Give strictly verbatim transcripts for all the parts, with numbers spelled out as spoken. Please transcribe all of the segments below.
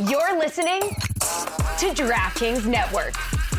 You're listening to DraftKings Network.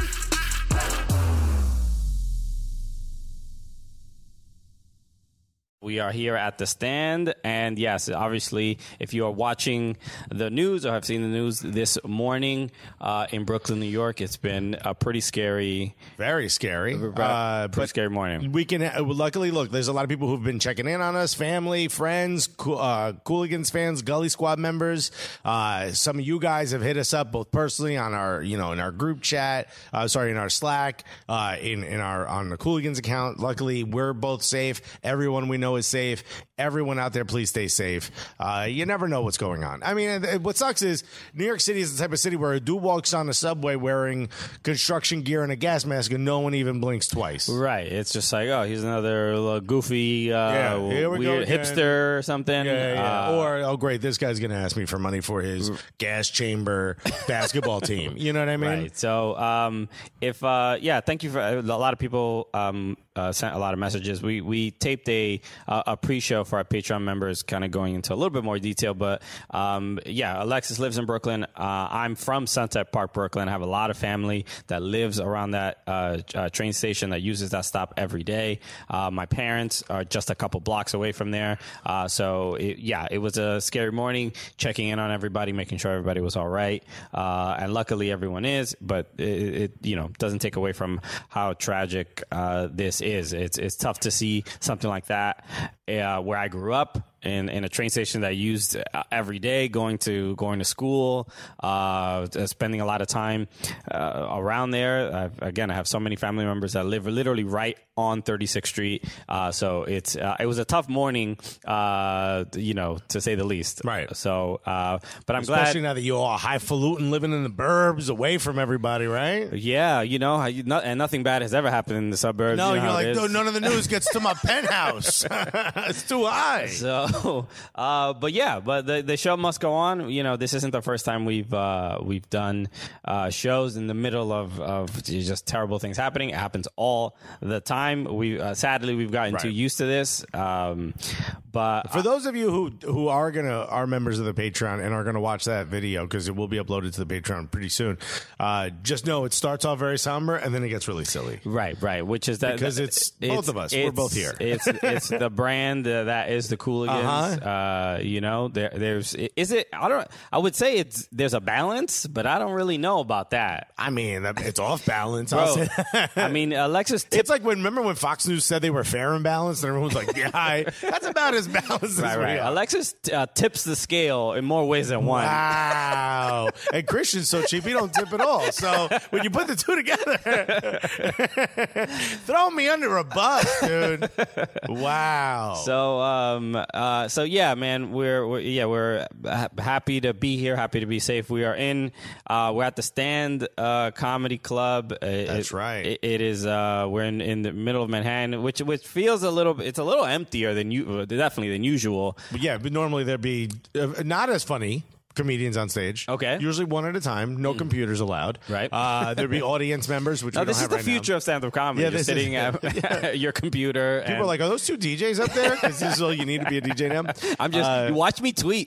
We are here at the stand, and yes, obviously, if you are watching the news or have seen the news this morning uh, in Brooklyn, New York, it's been a pretty scary, very scary, uh, pretty but scary morning. We can uh, luckily look. There's a lot of people who've been checking in on us, family, friends, uh, Cooligans fans, Gully Squad members. Uh, some of you guys have hit us up both personally on our, you know, in our group chat. Uh, sorry, in our Slack, uh, in in our on the Cooligans account. Luckily, we're both safe. Everyone we know is safe. Everyone out there, please stay safe. Uh, you never know what's going on. I mean, what sucks is New York City is the type of city where a dude walks on the subway wearing construction gear and a gas mask and no one even blinks twice. Right. It's just like, oh, he's another little goofy, uh, yeah, here we weird go hipster or something. Yeah, yeah. Uh, or, oh, great, this guy's going to ask me for money for his gas chamber basketball team. You know what I mean? Right. So, um, if, uh, yeah, thank you for a lot of people um, uh, sent a lot of messages. We we taped a, uh, a pre-show for our Patreon members, kind of going into a little bit more detail. But um, yeah, Alexis lives in Brooklyn. Uh, I'm from Sunset Park, Brooklyn. I have a lot of family that lives around that uh, uh, train station that uses that stop every day. Uh, my parents are just a couple blocks away from there. Uh, so it, yeah, it was a scary morning, checking in on everybody, making sure everybody was all right. Uh, and luckily everyone is, but it, it you know doesn't take away from how tragic uh, this is. It's it's tough to see something like that uh, where I grew up. In, in a train station that I used every day, going to going to school, uh, spending a lot of time uh, around there. I've, again, I have so many family members that live literally right on thirty-sixth Street. Uh, so it's uh, it was a tough morning, uh, you know, to say the least. Right. So, uh, but I'm Especially glad. Especially now that you're all highfalutin, living in the burbs, away from everybody, right? Yeah, you know, I, not, and nothing bad has ever happened in the suburbs. No, you know you're like, it no, is. none of the news gets to my penthouse. It's too high. So, uh, but yeah, but the the show must go on. You know, this isn't the first time we've uh, we've done uh, shows in the middle of, of just terrible things happening. It happens all the time. We uh, sadly we've gotten Right. too used to this. Um, but For those of you who who are gonna are members of the Patreon and are gonna watch that video, because it will be uploaded to the Patreon pretty soon, uh, just know it starts off very somber and then it gets really silly. Right, right. Which is that Because it's both of us. We're it's- both here. It's it's the brand uh, that is the Cooligans. Uh-huh. Uh, you know, there there's is it? I don't. I would say it's there's a balance, but I don't really know about that. I mean, it's off balance. I'll Bro, say. I mean, Alexis. It's like when remember when Fox News said they were fair and balanced, and everyone's like, "Yeah, I, that's about as balanced Right, as we right. are." Alexis uh, tips the scale in more ways than one. Wow. And Christian's so cheap, he don't tip at all. So when you put the two together, throw me under a bus, dude. Wow. So, um, uh, so yeah, man, we're, we're yeah, we're ha- happy to be here, happy to be safe. We are in, uh, we're at the Stand uh, Comedy Club. Uh, That's it, right. It, it is. Uh, we're in, in the middle of Manhattan, which which feels a little. It's a little emptier than you, definitely than usual. Yeah, but normally there'd be uh, not as funny comedians on stage. Okay. Usually one at a time. No computers allowed. Right. Uh, there'd be audience members, which Now, we don't this is have the right future now. of stand-up comedy. Yeah, Just this is- sitting at your computer. People and are like, are those two D Js up there? Because this is all you need to be a D J now. I'm just Uh, you watch me tweet.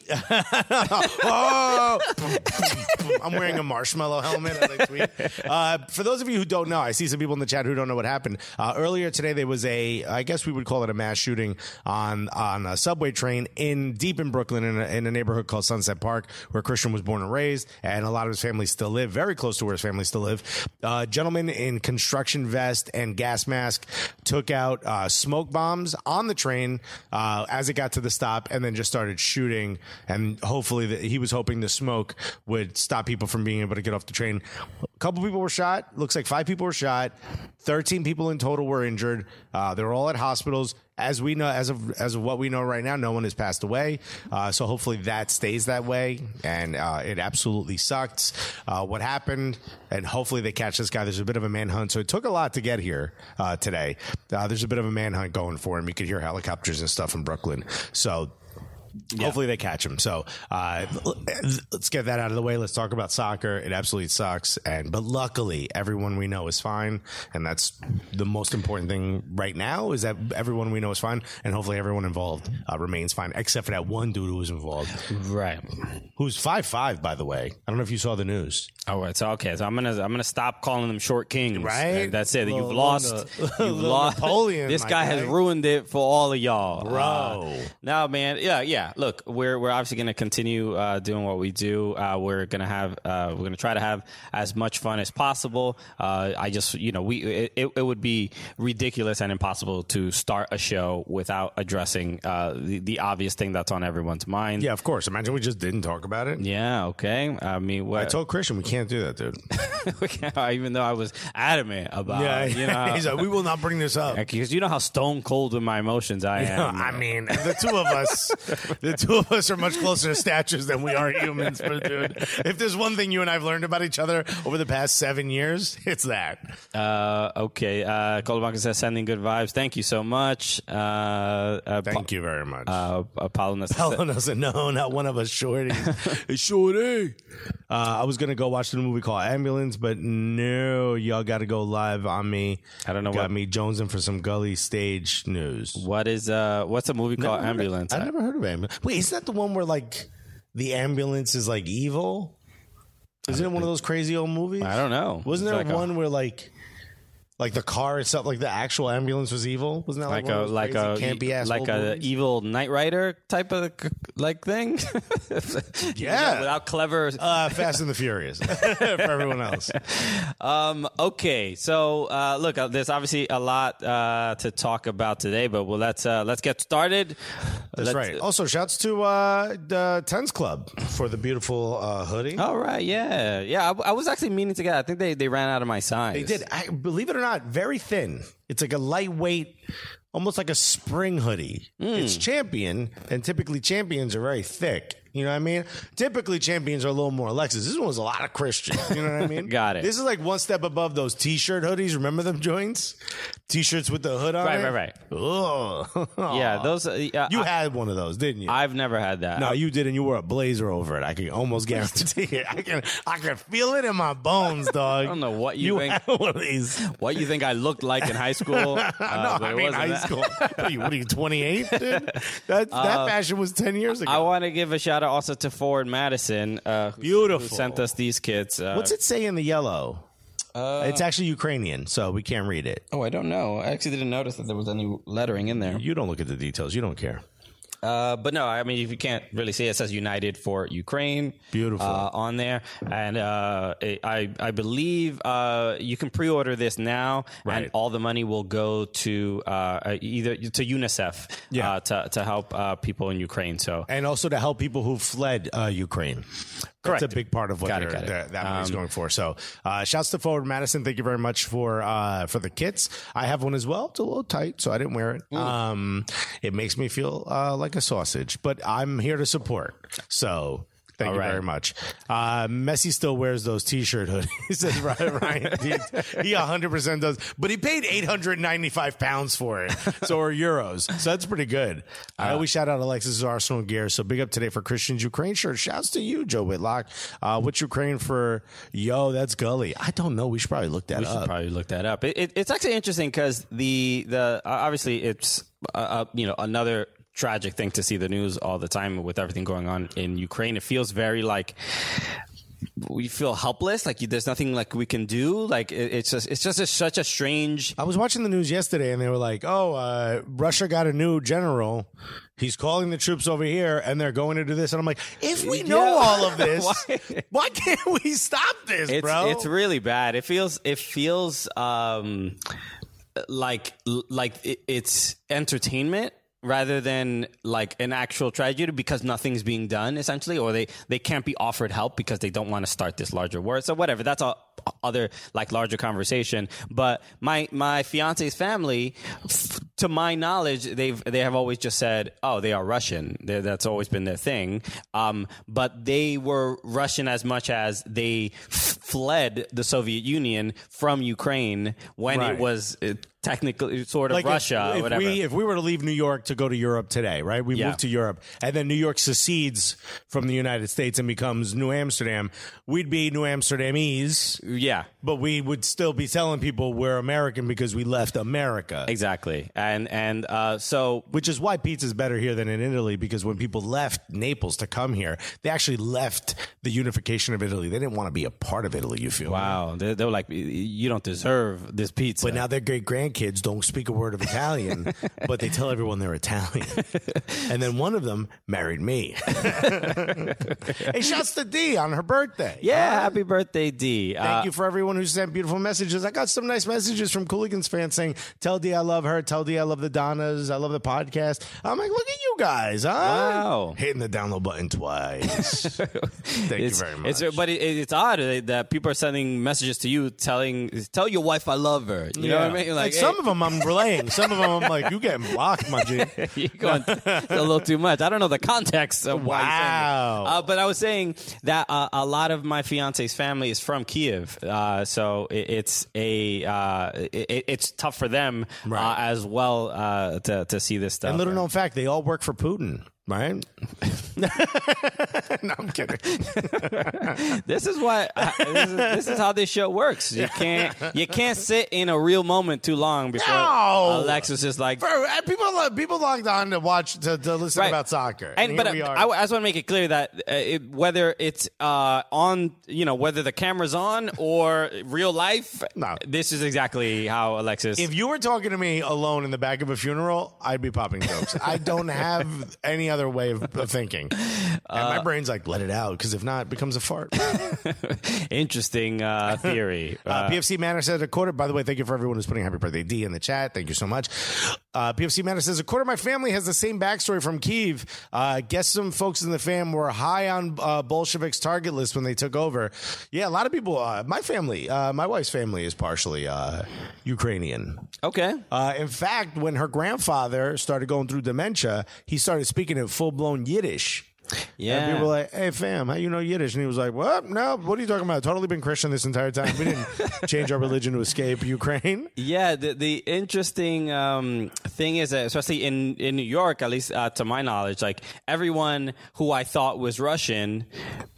oh, I'm wearing a marshmallow helmet as I tweet. Uh, for those of you who don't know, I see some people in the chat who don't know what happened. Uh, earlier today, there was a, I guess we would call it a mass shooting on on a subway train in deep in Brooklyn in a, in a neighborhood called Sunset Park, where Christian was born and raised, and a lot of his family still live, very close to where his family still live. Uh, gentleman in construction vest and gas mask took out uh, smoke bombs on the train uh, as it got to the stop, and then just started shooting. And hopefully, the, he was hoping the smoke would stop people from being able to get off the train. A couple people were shot. Looks like five people were shot. thirteen people in total were injured. Uh, they were all at hospitals. As we know, as of as of what we know right now, no one has passed away. Uh, so hopefully that stays that way. And uh, it absolutely sucked uh, what happened. And hopefully they catch this guy. There's a bit of a manhunt. So it took a lot to get here uh, today. Uh, there's a bit of a manhunt going for him. You could hear helicopters and stuff in Brooklyn. So Yeah. Hopefully they catch him. So uh, let's get that out of the way. Let's talk about soccer. It absolutely sucks, and but luckily everyone we know is fine, and that's the most important thing right now. Is that everyone we know is fine, and hopefully everyone involved uh, remains fine, except for that one dude who was involved, right? Who's five five, by the way. I don't know if you saw the news. All right, so okay, so I'm gonna I'm gonna stop calling them short kings. Right? That's it. Little, You've lost. little, You've lost. Napoleon. This guy, guy has ruined it for all of y'all, bro. Uh, now, man, yeah, yeah. Look, we're we're obviously gonna continue uh, doing what we do. Uh, we're gonna have uh, we're gonna try to have as much fun as possible. Uh, I just you know we it, it would be ridiculous and impossible to start a show without addressing uh, the, the obvious thing that's on everyone's mind. Yeah, of course. Imagine we just didn't talk about it. Yeah. Okay. I mean, what? I told Christian we can't do that, dude. Even though I was adamant about, yeah, you know, he's like, we will not bring this up because you know how stone cold with my emotions I am. I mean, the two of us, the two of us are much closer to statues than we are humans. But dude, if there's one thing you and I've learned about each other over the past seven years, it's that. Uh, okay, uh, Colbanca says sending good vibes. Thank you so much. Uh, uh, Thank you very much. Uh, Apollonis. Apollonis said, no, not one of us, Shorty. Hey, Shorty. Uh, I was gonna go watch the movie called Ambulance, but no, y'all got to go live on me. I don't know got what me jonesing for some gully stage news. What is uh? What's a movie Never called heard of- Ambulance? I've never heard of Ambulance. Wait, isn't that the one where like the ambulance is like evil? Isn't it one of those crazy old movies? I don't know. Wasn't It's there like a- one where like like the car itself, like the actual ambulance was evil? Wasn't that like, Like one a of those like crazy a campy ass like old a movies? evil Knight Rider type of like thing? Yeah. without clever. Uh, Fast and the Furious for everyone else. Um, okay, so uh, look, uh, there's obviously a lot uh, to talk about today, but well, let's uh, let's get started. That's Let's- right. Also, shouts to uh, the Tens Club for the beautiful uh, hoodie. All right, yeah, yeah. I, I was actually meaning to get. I think they, they ran out of my size. They did. I, believe it or not, very thin. It's like a lightweight, almost like a spring hoodie. Mm. It's Champion, and typically Champions are very thick. You know what I mean? Typically, Champions are a little more Lexus. This one was a lot of Christian. You know what I mean? Got it. This is like one step above those T-shirt hoodies. Remember them joints? T-shirts with the hood on Right, it? right, right. Ugh. Yeah, those. Uh, yeah, You I, had one of those, didn't you? I've never had that. No, you did, and you wore a blazer over it. I can almost guarantee it. I can, I can feel it in my bones, dog. I don't know what you you think- had one of these. What you think I looked like in high school? Uh, no, but I it mean wasn't high that. school. What are you, what are you twenty-eight, dude? That, that fashion was ten years ago. I want to give a shout out also to Ford Madison, uh, who, Beautiful. who sent us these kits. Uh, What's it say in the yellow? Uh, it's actually Ukrainian, so we can't read it. Oh, I don't know. I actually didn't notice that there was any lettering in there. You don't look at the details. You don't care. Uh, but no, I mean, if you can't really see it, it says United for Ukraine. Beautiful. Uh, on there. And uh, I, I believe uh, you can pre-order this now, Right. and all the money will go to uh, either to UNICEF Yeah. uh, to, to help uh, people in Ukraine. So And also to help people who fled uh, Ukraine. That's Correct. a big part of what Got it, they're- got it. that, that money's Um, going for. So, uh, shouts to Forward Madison. Thank you very much for uh, for the kits. I have one as well. It's a little tight, so I didn't wear it. Um, it makes me feel uh, like a sausage, but I'm here to support. So. Thank All you right. very much. Uh, Messi still wears those T-shirt hoodies. He says, Ryan, Ryan he, he one hundred percent does. But he paid eight hundred ninety-five pounds for it, so or euros. So that's pretty good. I always shout out Alexis Arsenal gear. So big up today for Christian's Ukraine shirt. Shouts to you, Joe Whitlock. Uh, what's Ukraine for? Yo, that's Gully. I don't know. We should probably look that we should up. probably look that up. It, it, it's actually interesting because the, the uh, obviously it's, uh, uh, you know, another tragic thing to see the news all the time with everything going on in Ukraine. It feels very like we feel helpless. Like there's nothing like we can do. Like it, it's just it's just a, such a strange. I was watching the news yesterday, and they were like, "Oh, uh, Russia got a new general. He's calling the troops over here, and they're going to do this." And I'm like, "If we know Yeah. all of this, Why? why can't we stop this, It's bro?" it's really bad. It feels it feels um like like it, it's entertainment rather than like an actual tragedy because nothing's being done essentially, or they, they can't be offered help because they don't want to start this larger war. So whatever, that's a other like larger conversation. But my my fiance's family, f- to my knowledge, they've they have always just said, oh, they are Russian. They're, that's always been their thing. Um, but they were Russian as much as they f- fled the Soviet Union from Ukraine when Right. it was. It, technically sort of Like Russia if, or if whatever. we if we were to leave New York to go to Europe today, right? We Yeah. move to Europe, and then New York secedes from the United States and becomes New Amsterdam. We'd be New Amsterdamese, yeah. but we would still be telling people we're American because we left America. Exactly. And and uh, so Which is why pizza's better here than in Italy, because when people left Naples to come here, they actually left the unification of Italy. They didn't want to be a part of Italy, you feel me? wow, they, they were like, you don't deserve this pizza. But now their great grandkids don't speak a word of Italian, but they tell everyone they're Italian. And then one of them married me. Hey, shouts to Dee on her birthday. yeah, Uh, happy birthday, D. Thank you for everyone who sent beautiful messages. I got some nice messages from Cooligans fans saying, tell Dee I love her. Tell Dee I love the Donnas. I love the podcast. I'm like, look at you guys, huh? Wow. Hitting the download button twice. Thank It's, you very much. it's, but it, it's odd that people are sending messages to you telling, tell your wife I love her. You know what I mean? Like, hey, some of them I'm relaying. Some of them I'm like, you getting blocked, my G. You're going a little too much. I don't know the context of why. Wow. Uh, but I was saying that uh, a lot of my fiance's family is from Kiev, uh, so it, it's a uh, it, it's tough for them Right. uh, as well uh, to to see this stuff. And little known fact, they all work for Putin. Right? No, I'm kidding. This is what uh, this, is, this is how this show works. You can't you can't sit in a real moment too long before No! Alexis is like. For, uh, people, uh, people logged on to watch to, to listen Right. about soccer, And, and, but here we are. I, I just want to make it clear that uh, it, whether it's uh, on, you know, whether the camera's on or real life, No. this is exactly how Alexis. if you were talking to me alone in the back of a funeral, I'd be popping jokes. I don't have any other way of, of thinking, and my brain's like, let it out, because if not, it becomes a fart. Interesting uh, theory. Uh, P F C Manor says a quarter. By the way, thank you for everyone who's putting happy birthday D in the chat. Thank you so much. Uh, P F C Manor says a quarter of my family has the same backstory from Kyiv. Uh, guess some folks in the fam were high on uh, Bolsheviks' target list when they took over. Yeah, a lot of people. Uh, my family, uh, my wife's family, is partially uh, Ukrainian. Okay. Uh, in fact, when her grandfather started going through dementia, he started speaking in full blown Yiddish. Yeah. And people were like, hey, fam, how you know Yiddish? And he was like, what? No, what are you talking about? Totally been Christian this entire time. We didn't change our religion to escape Ukraine. Yeah, the, the interesting um, thing is that, especially in, in New York, at least uh, to my knowledge, like everyone who I thought was Russian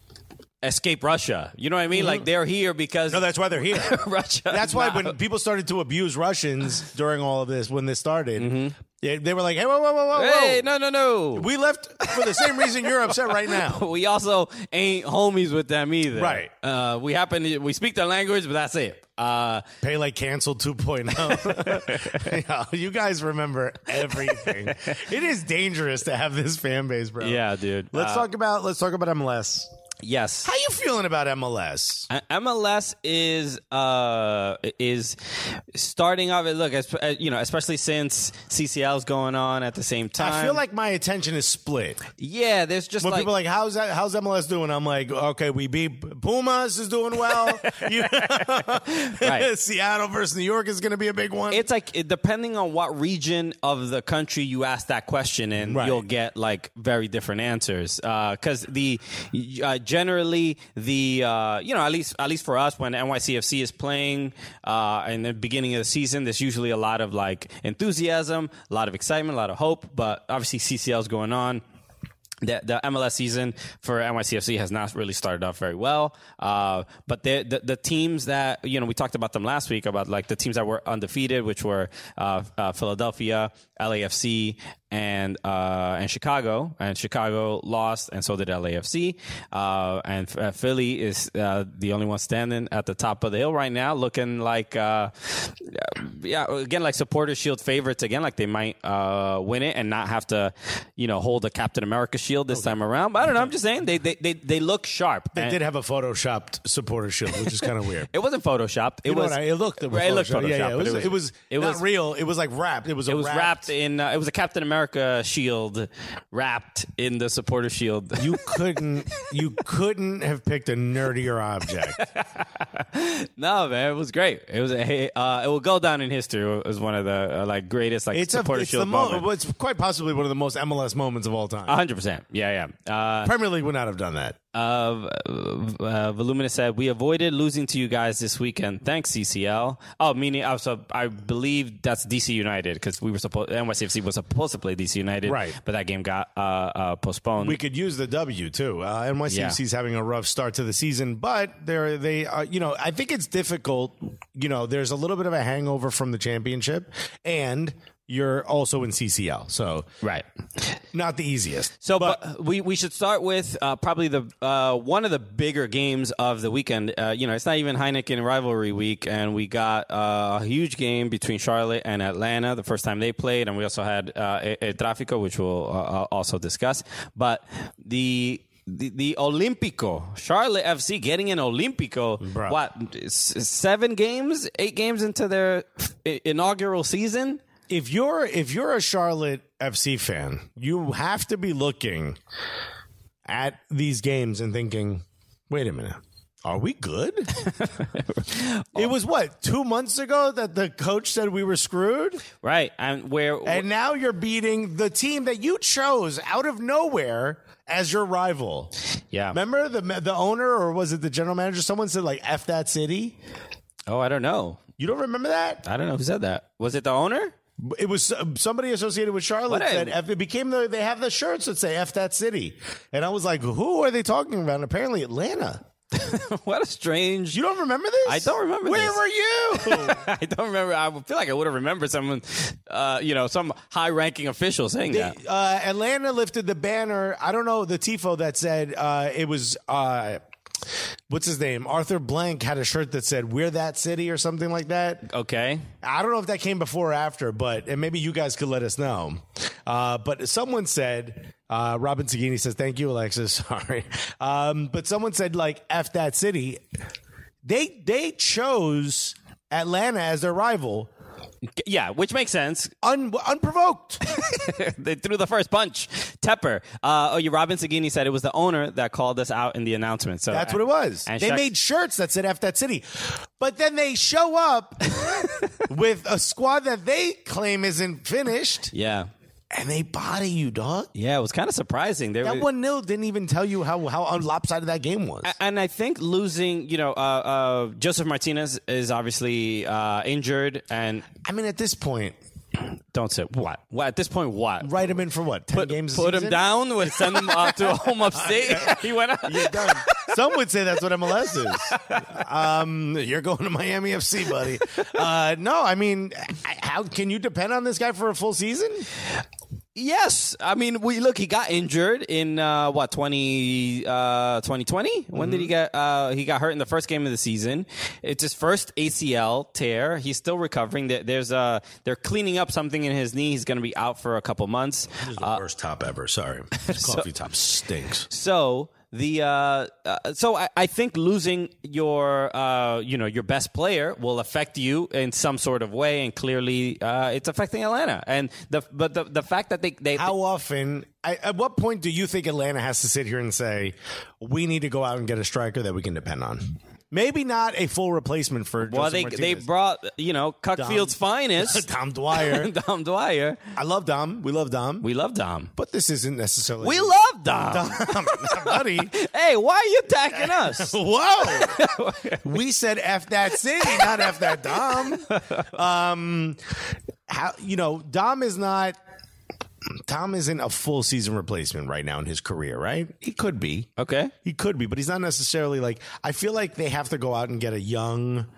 escape Russia. You know what I mean? Mm-hmm. Like they're here because No, that's why they're here. Russia. That's why not- when people started to abuse Russians during all of this, when this started, Mm-hmm. they, they were like, hey, whoa, whoa, whoa, whoa, whoa. Hey, no, no, no. We left for the same reason you're upset right now. We also ain't homies with them either. Right. Uh, we happen to, we speak their language, but that's it. Uh, Pele canceled two point oh. Yeah, you guys remember everything. It is dangerous to have this fan base, bro. yeah, dude. Let's Uh, talk about let's talk about M L S. Yes. How you feeling about M L S? Uh, M L S is uh is starting off. Look, as, uh, you know, especially since C C L is going on at the same time. I feel like my attention is split. yeah, there's just When like people are like, how's that? How's M L S doing? I'm like, okay, we beat Pumas is doing well. You- Right. Seattle versus New York is going to be a big one. it's like it, depending on what region of the country you ask that question in, Right. you'll get like very different answers. Because the uh, generally the uh, you know at least at least for us when N Y C F C is playing uh, in the beginning of the season, there's usually a lot of like enthusiasm, a lot of excitement, a lot of hope. But obviously C C L is going on. The, the M L S season for N Y C F C has not really started off very well. Uh, but the, the the teams that, you know, we talked about them last week, about like the teams that were undefeated, which were uh, uh, Philadelphia, L A F C, and uh, and Chicago. And Chicago lost, and so did L A F C. Uh, and uh, Philly is uh, the only one standing at the top of the hill right now, looking like, uh, yeah, again, like Supporter Shield favorites again, like they might uh, win it and not have to, you know, hold the Captain America shield this time around. But I don't know. I'm just saying they they they, they look sharp. they And did have a photoshopped supporter shield, which is kind of weird. it wasn't photoshopped. It You know was. what I- it looked it, was it looked photoshopped. photoshopped. Yeah, yeah, it but was it was, it not was real. It was like wrapped. It was a It was wrapped, wrapped in. Uh, it was a Captain America shield wrapped in the supporter shield. You couldn't you couldn't have picked a nerdier object. No, man, it was great. It was a. Uh, it will go down in history as one of the uh, like greatest like It's a, supporter it's the shield mo- moments. it's quite possibly one of the most M L S moments of all time. A hundred percent. Yeah, yeah. Uh, Premier League would not have done that. Uh, uh, Voluminous said, we avoided losing to you guys this weekend. Thanks, C C L. Oh, meaning, also, I believe that's D C United because we were supposed, N Y C F C was supposed to play D C United, right? But that game got uh, uh, postponed. We could use the W too. Uh, N Y C F C is yeah. having a rough start to the season, but they're they are. You know, I think it's difficult. You know, there's a little bit of a hangover from the championship, and you're also in C C L, so right, not the easiest. So, but, but we we should start with uh, probably the uh, one of the bigger games of the weekend. Uh, you know, it's not even Heineken rivalry week, and we got uh, a huge game between Charlotte and Atlanta. The first time they played, and we also had uh, El Tráfico, which we'll uh, also discuss. But the The, the Olímpico, Charlotte F C getting an Olímpico, Bro. what, seven games, eight games into their inaugural season? If you're if you're a Charlotte F C fan, you have to be looking at these games and thinking, wait a minute, are we good? It was what, two months ago that the coach said we were screwed? Right. And where and now you're beating the team that you chose out of nowhere as your rival. Yeah. Remember the the owner, or was it the general manager? Someone said like F that city. Oh, I don't know. You don't remember that? I don't know who said that. Was it the owner? It was somebody associated with Charlotte what said F, it became the they have the shirts that say F that city. And I was like, who are they talking about? And apparently Atlanta. What a strange. You don't remember this? I don't remember Where this. were you? I don't remember. I feel like I would have remembered someone, uh, you know, some high ranking official saying they, that. Uh, Atlanta lifted the banner. I don't know, the tifo that said uh, it was. Uh, What's his name? Arthur Blank had a shirt that said "We're that city" or something like that. Okay. I don't know if that came before or after, but and maybe you guys could let us know. Uh, but someone said, uh, Robin Sagini says, "Thank you, Alexis." Sorry, um, but someone said like "F that city." They they chose Atlanta as their rival. Yeah, which makes sense. Un- unprovoked. They threw the first punch. Tepper. Uh, oh, you. Robin Sagini said it was the owner that called us out in the announcement. So that's what it was. They Shaq- made shirts that said F that city. But then they show up with a squad that they claim isn't finished. Yeah. And they body you, dog. Yeah, it was kind of surprising. They that were, one nil didn't even tell you how how lopsided that game was. And I think losing, you know, uh, uh, Joseph Martinez is obviously uh, injured, and I mean, at this point, don't say what. What at this point? What? Write him in for what? Ten put, games. Put a him down. Would send him uh, to a home upstate. He went out. You're done. Some would say that's what M L S is. Um, you're going to Miami F C, buddy. Uh, no, I mean, how can you depend on this guy for a full season? Yes. I mean, we look, he got injured in, uh, what, twenty, uh, twenty twenty? When mm-hmm. did he get, uh, he got hurt in the first game of the season. It's his first A C L tear. He's still recovering. There's uh they're cleaning up something in his knee. He's going to be out for a couple months. This is the uh, worst top ever. Sorry. This coffee so, top stinks. So, The uh, uh, so I, I think losing your uh, you know your best player will affect you in some sort of way, and clearly uh, it's affecting Atlanta. And the but the the fact that they they how often I, at what point do you think Atlanta has to sit here and say we need to go out and get a striker that we can depend on? Maybe not a full replacement for well, Joseph they Martinez. they brought you know Cuckfield's Dom. finest, Dom Dwyer. Dom Dwyer. I love Dom. We love Dom. We love Dom, but this isn't necessarily. We love Dom, Dom buddy. Hey, why are you attacking us? Whoa! We said F that city, not F that Dom. Um, how you know Dom is not. Tom isn't a full season replacement right now in his career, right? He could be. Okay. He could be, but he's not necessarily like, I feel like they have to go out and get a young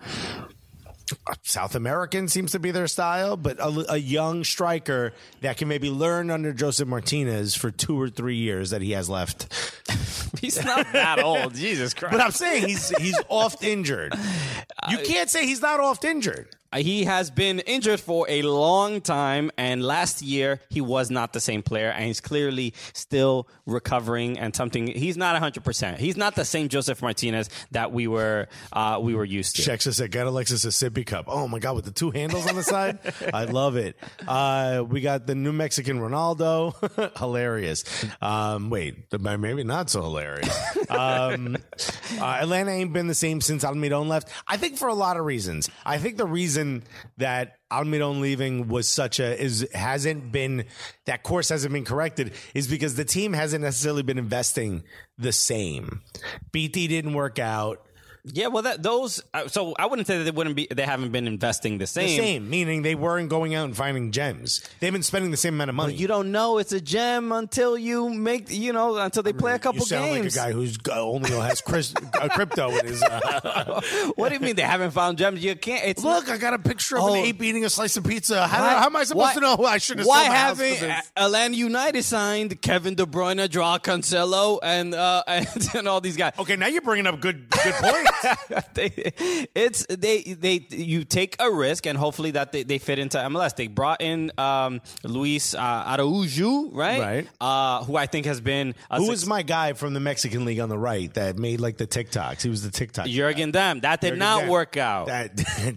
South American seems to be their style, but a, a young striker that can maybe learn under Joseph Martinez for two or three years that he has left. He's not that old. Jesus Christ. But I'm saying he's he's oft injured. You can't say he's not oft injured. He has been injured for a long time, and last year he was not the same player, and he's clearly still recovering and something. He's not one hundred percent. He's not the same Joseph Martinez that we were uh, we were used to. Checks us at Get Alexis a sippy cup. Oh, my God, with the two handles on the side? I love it. Uh, we got the New Mexican Ronaldo. Hilarious. Um, wait, maybe not so hilarious. Um, Uh, Atlanta ain't been the same since Almiron left. I think for a lot of reasons. I think the reason that Almiron leaving was such a is hasn't been that course hasn't been corrected is because the team hasn't necessarily been investing the same. B T didn't work out. Yeah, well, that those. Uh, so I wouldn't say that they wouldn't be. They haven't been investing the same. The same, meaning they weren't going out and finding gems. They've been spending the same amount of money. Well, you don't know it's a gem until you make. You know, until they play a couple you sound games. like a guy who's only has Chris, uh, crypto in his. Uh, What do you mean they haven't found gems? You can't. It's Look, I got a picture of Oh. an ape eating a slice of pizza. How, Why- how am I supposed why- to know? I should have. Why sold my house for haven't this. Atlanta United signed Kevin De Bruyne, Joao Cancelo, and uh, and, and all these guys? Okay, now you're bringing up good good points. they, it's they they you take a risk and hopefully that they, they fit into M L S. They brought in um, Luis uh, Araújo, right? Right. Uh, who I think has been a Who suc- was my guy from the Mexican league on the right that made like the TikToks? He was the TikTok. Jurgen Damm. That did Jurgen not Damm. work out. That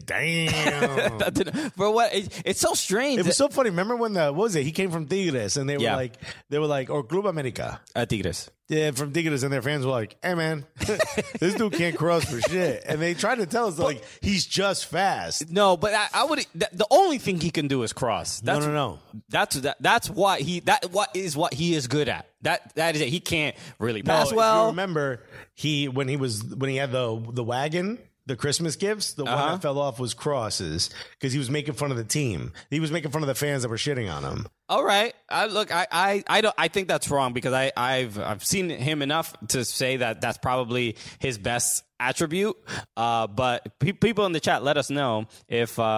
damn. That did- for what? It, it's so strange. It was so funny. Remember when the what was it? He came from Tigres, and they were Yeah. like, they were like, or Club America. uh, Tigres. Yeah, from Tigres, and their fans were like, "Hey, man, this dude can't cross for shit." And they tried to tell us like he's just fast. No, but I, I would. th- The only thing he can do is cross. That's, no, no, no. That's that, that's what he that what is what he is good at. That that is it. He can't really pass No, if you well. remember he when he was when he had the the wagon. The Christmas gifts, the one Uh-huh. that fell off was crosses because he was making fun of the team. He was making fun of the fans that were shitting on him. All right, I, look, I, I, I don't. I think that's wrong because I, I've, I've seen him enough to say that that's probably his best attribute. Uh, but pe- people in the chat, let us know if, uh,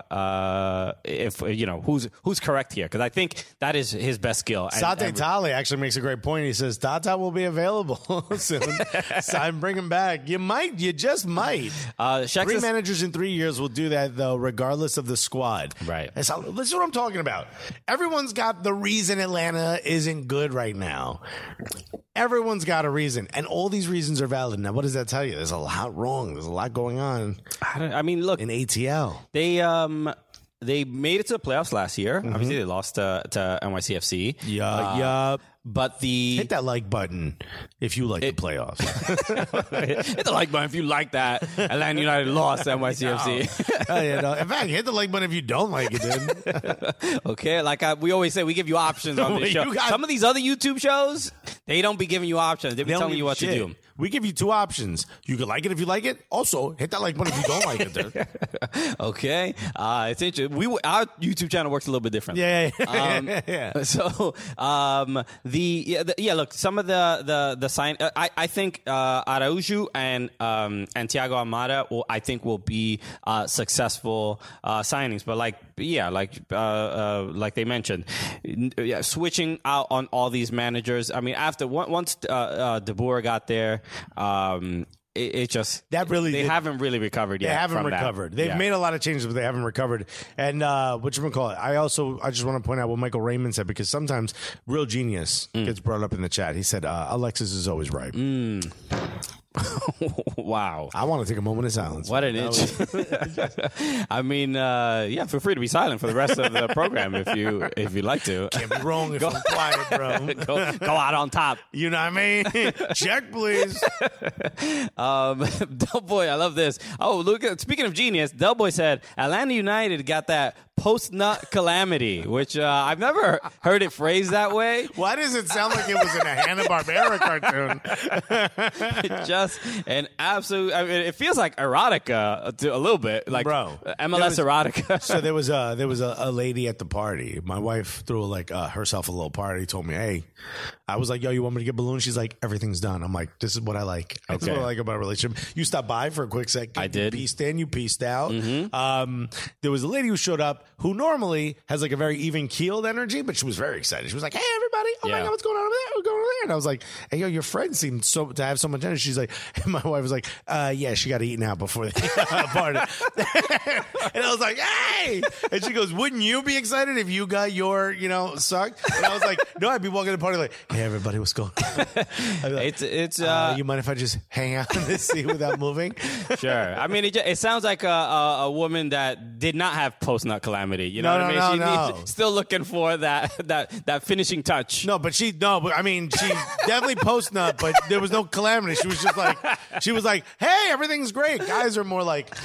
uh, if you know who's who's correct here because I think that is his best skill. And- Sate and- Tale actually makes a great point. He says Tata will be available soon. Sign, bring him back. You might, you just might. Uh, Shaq Three says- managers in three years will do that though, regardless of the squad. Right. That's how, this is what I'm talking about. Everyone's got the reason Atlanta isn't good right now. Everyone's got a reason, and all these reasons are valid. Now, what does that tell you? There's a lot wrong. There's a lot going on I, don't- I mean, look, in A T L. they um. They made it to the playoffs last year. Obviously, they lost to, to N Y C F C. Yeah, Uh, yeah. But the Hit that like button if you like the playoffs. hit the like button if you like that. Atlanta United lost to N Y C F C. Oh, yeah, no. In fact, hit the like button if you don't like it, dude. Okay, like I, we always say, we give you options on this You show. got- Some of these other YouTube shows, they don't be giving you options. They be They don't telling give you what shit. to do. We give you two options. You can like it if you like it. Also, hit that like button if you don't like it, dude. Okay, uh, it's interesting. We our YouTube channel works a little bit differently. Yeah, yeah, yeah. Um, yeah. So, um, the yeah, the yeah, look, some of the the the sign. Uh, I I think uh, Araújo and um, and Thiago Almada will I think will be uh, successful uh, signings. But like yeah, like uh, uh, like they mentioned, yeah, switching out on all these managers. I mean, after once uh, uh, De Boer got there. Um, It, it just That really they did- haven't really recovered They yet. haven't from that. recovered. They've Yeah. made a lot of changes, but they haven't recovered. And uh, what you call it? I also I just want to point out what Michael Raymond said because sometimes real genius Mm. gets brought up in the chat. He said uh, Alexis is always right. Mm. Wow. I want to take a moment of silence. What an inch. I mean, uh, yeah, feel free to be silent for the rest of the program if you if you'd like to. Can't be wrong if I'm quiet, bro. go, go out on top. You know what I mean? Check, please. Um, Del Boy, I love this. Oh, look at speaking of genius, Del Boy said Atlanta United got that post nut calamity, which uh, I've never heard it phrased that way. Why does it sound like it was in a Hanna-Barbera cartoon? Just an absolute. I mean, it feels like erotica to, a little bit, like Bro, M L S there erotica. So there was a there was a, a lady at the party. My wife threw like uh, herself a little party. Told me, "Hey," I was like, "Yo, you want me to get balloons?" She's like, "Everything's done." I'm like, "This is what I like. This is Okay. what I like about a relationship." You stopped by for a quick second. I did. You pieced in. You pieced out. Um, there was a lady who showed up who normally has like a very even keeled energy, but she was very excited. She was like, "Hey, everybody! Oh my Yeah. god, what's going on over there? What's going on over there?" And I was like, "Hey, yo, your friend seemed so to have so much energy." She's like, and my wife was like, uh, "Yeah, she got eaten out before the party." And I was like, "Hey!" And she goes, "Wouldn't you be excited if you got your, you know, sucked?" And I was like, "No, I'd be walking to the party like, hey, everybody, what's going on?" I'd be like, It's it's uh, uh, you mind if I just hang out in this seat without moving? sure. I mean, it, just, it sounds like a, a, a woman that did not have post nut calamity. You know No, what no, I mean? no, she no. needs, still looking for that that that finishing touch. No, but she no, but I mean, she definitely post nut, but there was no calamity. She was just like, She was like, hey, everything's great. Guys are more like,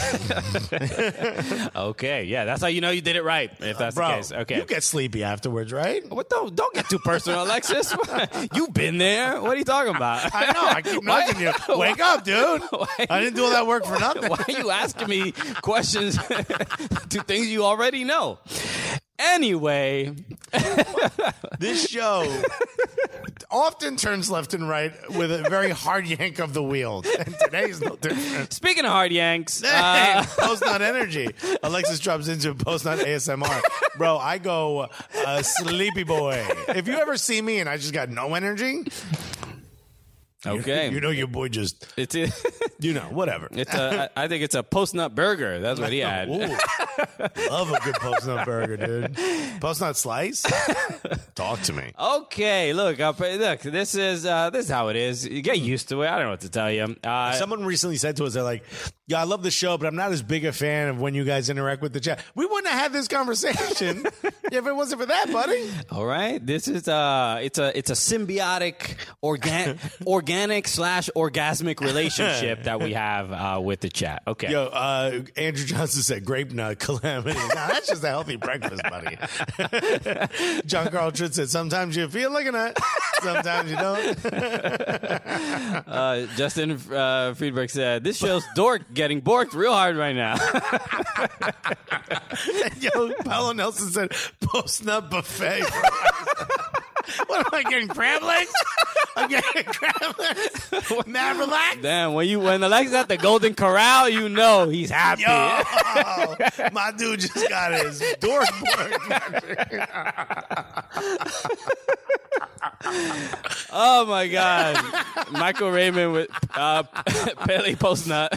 Okay, yeah, that's how you know you did it right. If that's bro, the case, okay. you get sleepy afterwards, right? What? Don't don't get too personal, Alexis. You've been there. What are you talking about? I know. I keep Why- nudging you. Wake up, dude. Why- I didn't do all that work for nothing. Why are you asking me questions to things you already know? Anyway, This show often turns left and right with a very hard yank of the wheel. And today's no different. speaking of hard yanks, Hey, uh, post-nut energy. Alexis drops into post-nut A S M R. Bro, I go uh, sleepy boy. If you ever see me and I just got no energy, okay, you know your boy just, it's a, you know, whatever. it's a. I think it's a post nut burger. That's what he had. Ooh. Love a good post-nut burger, dude. Post-nut slice? Talk to me. Okay, look, uh, look. This is uh, this is how it is. You get used to it. I don't know what to tell you. Uh, Someone recently said to us, they're like, yeah, I love the show, but I'm not as big a fan of when you guys interact with the chat. We wouldn't have had this conversation if it wasn't for that, buddy. all right, this is uh it's a it's a symbiotic organ organic slash orgasmic relationship that we have uh, with the chat. Okay. Yo, uh, Andrew Johnson said grape nut calamity. Nah, that's just a healthy breakfast, buddy. John Carl Tritt said, sometimes you feel like a nut, sometimes you don't. Uh, Justin uh, Friedberg said, "This show's dork getting borked real hard right now." Yo, Paolo Nelson said, post-nut buffet. What am I getting, crab legs? I'm getting crab legs. Mad relaxed. Damn, when you when Alexis at the Golden Corral, you know he's happy. Yo, my dude just got his dork borked. Oh my God, Michael Raymond with uh, Pele post nut.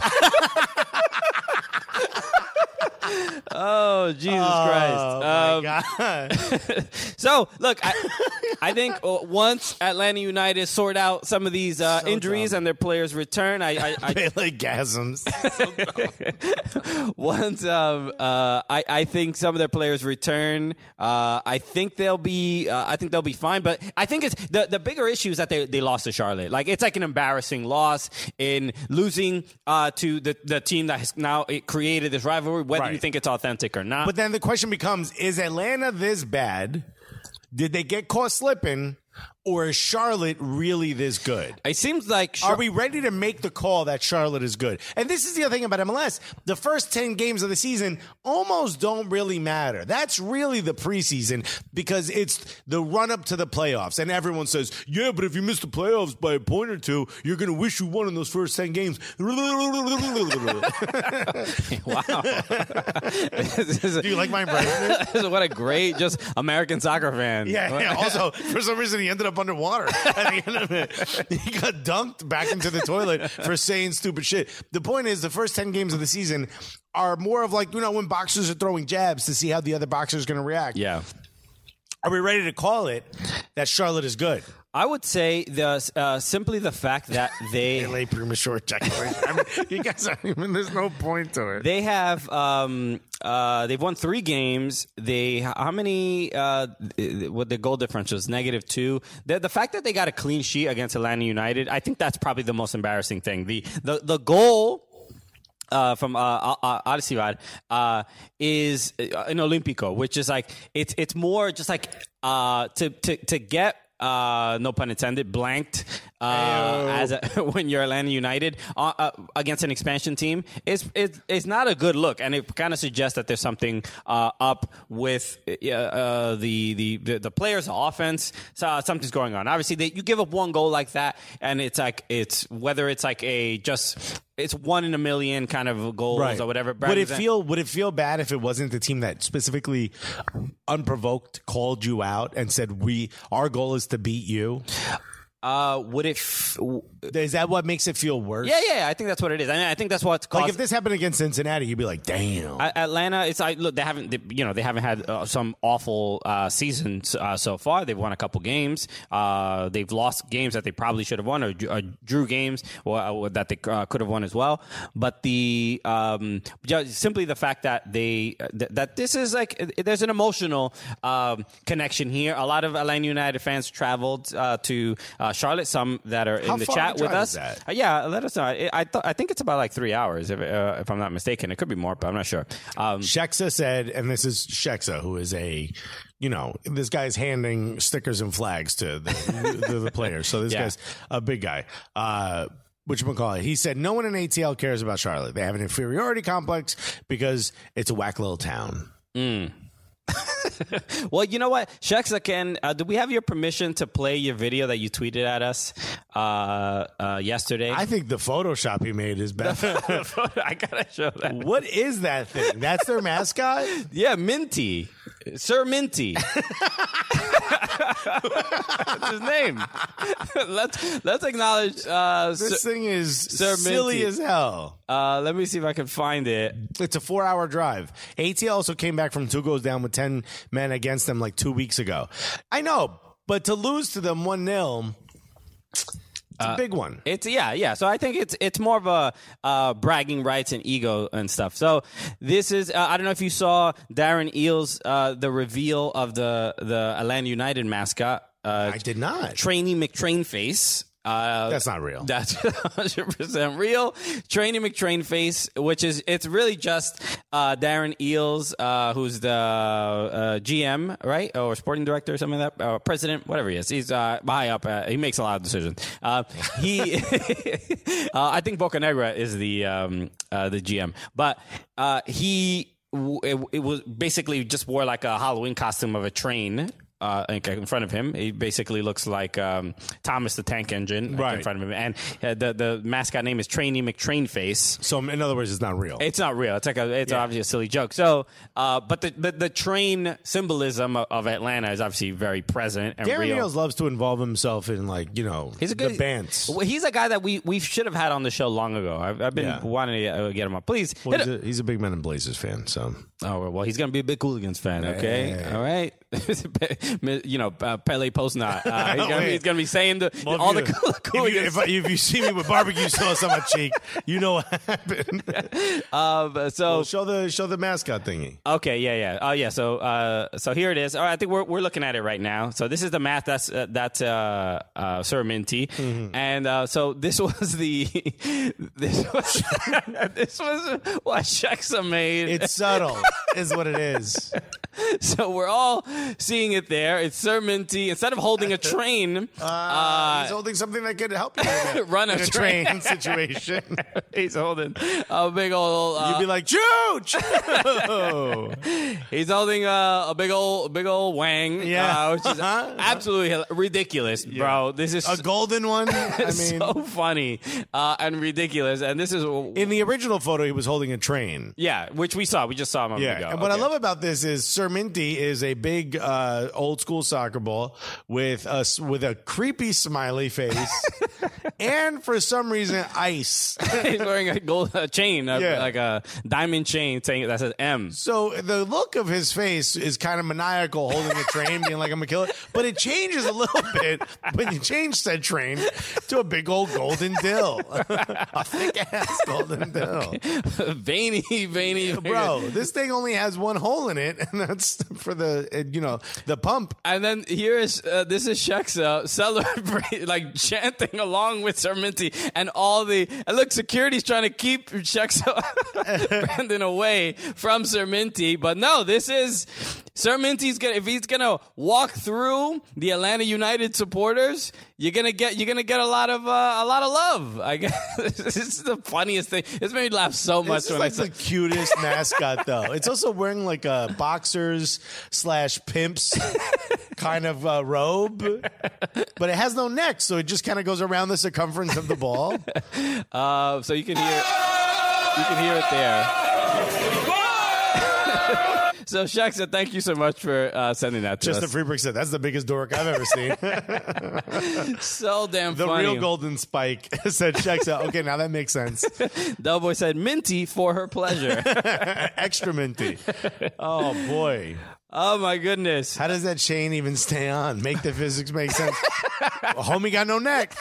Oh, Jesus Christ. Oh, my Um, God. So, look, I, I think uh, once Atlanta United sort out some of these uh, So injuries dumb. and their players return, I, I, I Pele gasms. once um, uh, I, I think some of their players return, uh, I think they'll be uh, I think they'll be fine. But I think it's the the bigger issue is that they, they lost to Charlotte. Like it's like an embarrassing loss in losing uh, to the the team that has now it created this rivalry. Whether Right. you think it's authentic or not, But then the question becomes, is Atlanta this bad? Did they get caught slipping? Or is Charlotte really this good? it seems like Are we ready to make the call that Charlotte is good? And this is the other thing about M L S. The first ten games of the season almost don't really matter. That's really the preseason because it's the run up to the playoffs. And everyone says, yeah, but if you miss the playoffs by a point or two, you're going to wish you won in those first ten games. Wow. This is- Do you like my impression? what a great just American soccer fan. Yeah, yeah. Also, for some reason, he ended up underwater at the end of it. He got dunked back into the toilet for saying stupid shit. The point is, the first ten games of the season are more of like, you know, when boxers are throwing jabs to see how the other boxer is going to react. Yeah. Are we ready to call it that Charlotte is good? I would say the uh, simply the fact that they Late premature ejaculation. I mean, you guys aren't even, there's no point to it. they have um, uh, they've won three games. They how many uh, what the goal difference was negative two. The, the fact that they got a clean sheet against Atlanta United, I think that's probably the most embarrassing thing. The the the goal. Uh, from uh, uh, Odyssey Rod uh, is an Olympico, which is like it's it's more just like uh, to to to get uh, no pun intended blanked uh, as a, when you're Atlanta United uh, uh, against an expansion team is is is not a good look, and it kind of suggests that there's something uh, up with uh, uh, the, the the the players, the offense. So uh, something's going on. Obviously, they, you give up one goal like that, and it's like it's whether it's like a just. It's one in a million kind of goals Right. or whatever. Would it Brad- feel would it feel bad if it wasn't the team that specifically unprovoked called you out and said we our goal is to beat you? Uh, would it? F- Is that what makes it feel worse? yeah, yeah. I think that's what it is. I mean, I think that's what's caused. Like if this happened against Cincinnati, you'd be like, "Damn." A- Atlanta, it's like look, they haven't, they, you know, they haven't had uh, some awful uh, seasons uh, so far. They've won a couple games. Uh, they've lost games that they probably should have won, or, or drew games or, or that they uh, could have won as well. But the um, just simply the fact that they uh, th- that this is like uh, there's an emotional um, connection here. A lot of Atlanta United fans traveled uh, to uh, Charlotte, some that are How in the far chat of a with drive us. is that? Uh, yeah, let us know. I I, th- I think it's about like three hours, if uh, if I'm not mistaken. It could be more, but I'm not sure. Um, Sheksa said, and this is Sheksa, who is a, you know, this guy's handing stickers and flags to the, the, the players. So this Yeah. guy's a big guy. Uh, whatchamacallit. He said, no one in A T L cares about Charlotte. They have an inferiority complex because it's a whack little town. Well, you know what, Sheksa, can uh, do we have your permission to play your video that you tweeted at us uh, uh, yesterday? I think the Photoshop he made is better. I gotta show that. What is that thing? That's their mascot? Yeah, Minty, Sir Minty. That's his name. let's let's acknowledge. Uh, This Sir, thing is Sir silly Minty. as hell. uh, let me see if I can find it. It's a four-hour drive. A T L also came back from two goes down with ten men against them like two weeks ago. I know, but to lose to them one nil, it's a big one. It's yeah, yeah. So I think it's it's more of a uh, bragging rights and ego and stuff. So this is uh, I don't know if you saw Darren Eales, uh, the reveal of the the Atlanta United mascot. Uh, I did not. Trainee McTrain face. Uh, That's not real. That's one hundred percent real. Trainee McTrain face, which is, it's really just uh, Darren Eales, uh, who's the uh, G M, right? Or sporting director or something like that. Or president, whatever he is. He's uh, high up. Uh, he makes a lot of decisions. Uh, he, uh, I think Bocanegra is the, um, uh, the G M. But uh, he, it, it was basically just wore like a Halloween costume of a train. Uh, in front of him, he basically looks like um, Thomas the Tank Engine Right. in front of him, and uh, the the mascot name is Trainee McTrainface. So in other words, it's not real. It's not real. It's like a, it's Yeah. obviously a silly joke. So, uh, but the, the the train symbolism of, of Atlanta is obviously very present and Darren real. Eales loves to involve himself in, like, you know, He's a good the bands. Well, he's a guy that we, we should have had on the show long ago. I've, I've been Yeah. wanting to uh, get him on. Please. Well, hit he's, it. a, he's a big Men in Blazers fan, so. Oh, well, he's going to be a big Hooligans fan, okay? Hey. All right? you know, uh, Pele Postnot. Uh, he's going to Wait. be he's gonna be saying the, Well, if all you- the cool, if, you, if, I- if you see me with barbecue sauce on my cheek, you know what happened. Um, so Well, show the show the mascot thingy. okay, yeah, yeah, oh yeah. So, uh, so here it is. All right, I think we're we're looking at it right now. So this is the math. That's uh, that's uh, uh, Sir Minty, Mm-hmm. and uh, so this was the this was this was what Sheksa made. It's subtle, is what it is. So we're all seeing it there. It's Sir Minty. Instead of holding a train, Uh, he's holding something that could help you in a, Run a in a train. train situation. he's holding a big old. Uh, You'd be like, Chooch! He's holding uh, a big old, big old wang. Yeah. uh, which is Uh-huh. absolutely hil- ridiculous, bro. This is A golden one? I mean, so funny uh, and ridiculous. And this is, in the original photo, he was holding a train. yeah, which we saw. We just saw him a moment Yeah, ago. and what I Okay. love about this is Sir Minty is a big uh, old school soccer ball with a s- with a creepy smiley face, and for some reason ice. He's wearing a gold a chain, a, Yeah. like a diamond chain saying that says M. So the look of his face is kind of maniacal, holding a train, being like, "I'm gonna kill it." But it changes a little bit when you change said train to a big old golden dill, a thick ass golden dill. veiny, veiny, Bro, this thing only has one hole in it, and that's for the uh, you know the pump. And then here is uh, this is Sheksa celebrating, like chanting along with Sir Minty, and all the and look, security's trying to keep Sheksa Brandon away from Sir Minty, but no, this is Sir Minty's gonna if he's gonna walk through the Atlanta United supporters, you're gonna get you're gonna get a lot of uh, a lot of love. I guess this is the funniest thing. This made me laugh so much This is when like I saw. the cutest mascot, though. It's also wearing like a boxers slash pimps kind of uh, robe, but it has no neck, so it just kind of goes around the circumference of the ball. Uh, so you can hear you can hear it there. So Sheksa, thank you so much for uh, sending that to Just us. the Freebrick said, "That's the biggest dork I've ever seen." So damn The funny. real golden spike said, "Checks out." Okay, now that makes sense. Doughboy said Minty for her pleasure. Extra minty. Oh boy, Oh my goodness. how does that chain even stay on? Make the physics make sense. Well, homie got no neck.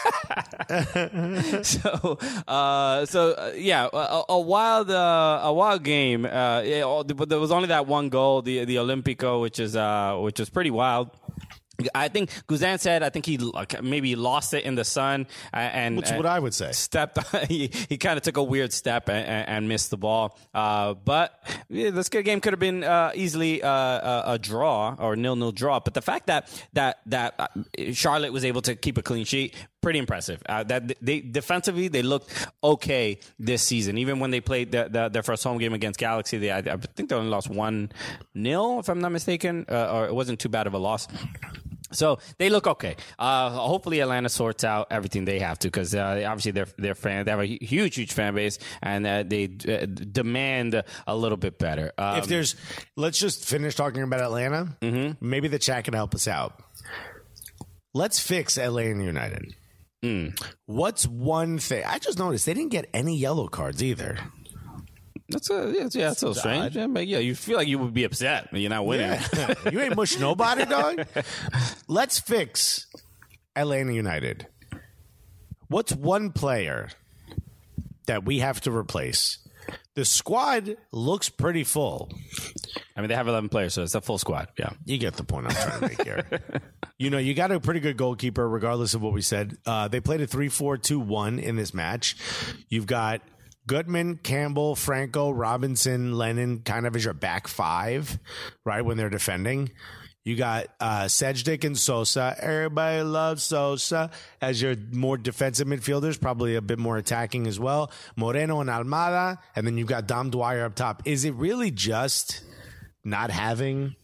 So, uh, so uh, yeah, a, a wild, uh, a wild game. Uh, yeah, all- but there was only that one goal, the the Olympico, which is uh, which is pretty wild. I think Guzan said, I think he like, maybe lost it in the sun. And Which is and what I would say. Stepped, he, he kind of took a weird step and, and, and missed the ball. Uh, but yeah, this good game could have been uh, easily uh, a, a draw or nil-nil draw. But the fact that that that uh, Charlotte was able to keep a clean sheet, pretty impressive. Uh, that they defensively they looked okay this season. Even when they played the, the, their first home game against Galaxy, they I, I think they only lost one nil, if I'm not mistaken, uh, or it wasn't too bad of a loss. So they look okay. Uh, hopefully Atlanta sorts out everything they have to, because uh, obviously they're they're fan. They have a huge, huge fan base, and uh, they uh, demand a little bit better. Um, if there's, let's just finish talking about Atlanta. Mm-hmm. Maybe the chat can help us out. Let's fix Atlanta United. Mm. What's one thing? I just noticed they didn't get any yellow cards either. That's a, yeah, yeah, that's so strange. Yeah, but yeah, you feel like you would be upset when you're not winning. Yeah. You ain't mush nobody, dog. Let's fix Atlanta United. What's one player that we have to replace? The squad looks pretty full. I mean, they have eleven players, so it's a full squad. Yeah. You get the point I'm trying to make here. You know, you got a pretty good goalkeeper, regardless of what we said. Uh, they played a three four two one in this match. You've got Gutman, Campbell, Franco, Robinson, Lennon kind of as your back five, right, when they're defending. You got uh, Sejdik and Sosa. Everybody loves Sosa as your more defensive midfielders, probably a bit more attacking as well. Moreno and Almada, and then you've got Dom Dwyer up top. Is it really just not having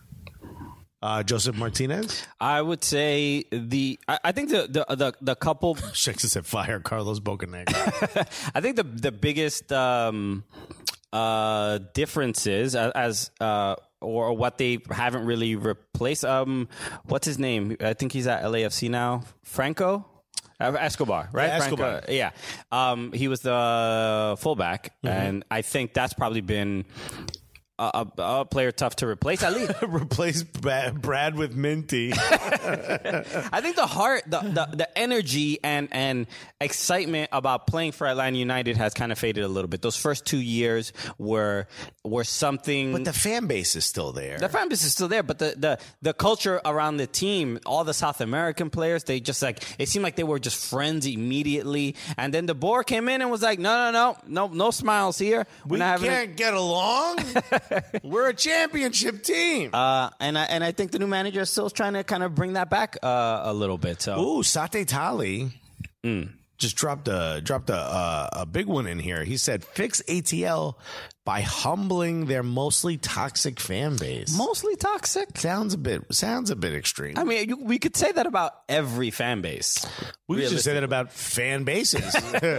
Uh, Joseph Martinez? I would say the. I, I think the the the, the couple. Shakes said fire Carlos Bocanegra. I think the the biggest um, uh, differences as, as uh, or what they haven't really replaced. Um, what's his name? I think he's at L A F C now. Franco. Escobar, right? Yeah, Escobar. Franco, yeah. Um, he was the fullback, mm-hmm. and I think that's probably been a, a, a player tough to replace. At least replace Brad, Brad with Minty. I think the heart, the, the the energy and and excitement about playing for Atlanta United has kind of faded a little bit. Those first two years were were something. But the fan base is still there. The fan base is still there, but the the the culture around the team, all the South American players, they just like it seemed like they were just friends immediately. And then De Boer came in and was like, no, no, no, no, no smiles here. We're we not can't it. get along. We're a championship team. Uh, and I and I think the new manager is still trying to kind of bring that back uh, a little bit. So, ooh, Sate Tali mm. just dropped a dropped a, a a big one in here. He said, "Fix A T L by humbling their mostly toxic fan base." Mostly toxic sounds a bit sounds a bit extreme. I mean, you, we could say that about every fan base. We could just say that about fan bases.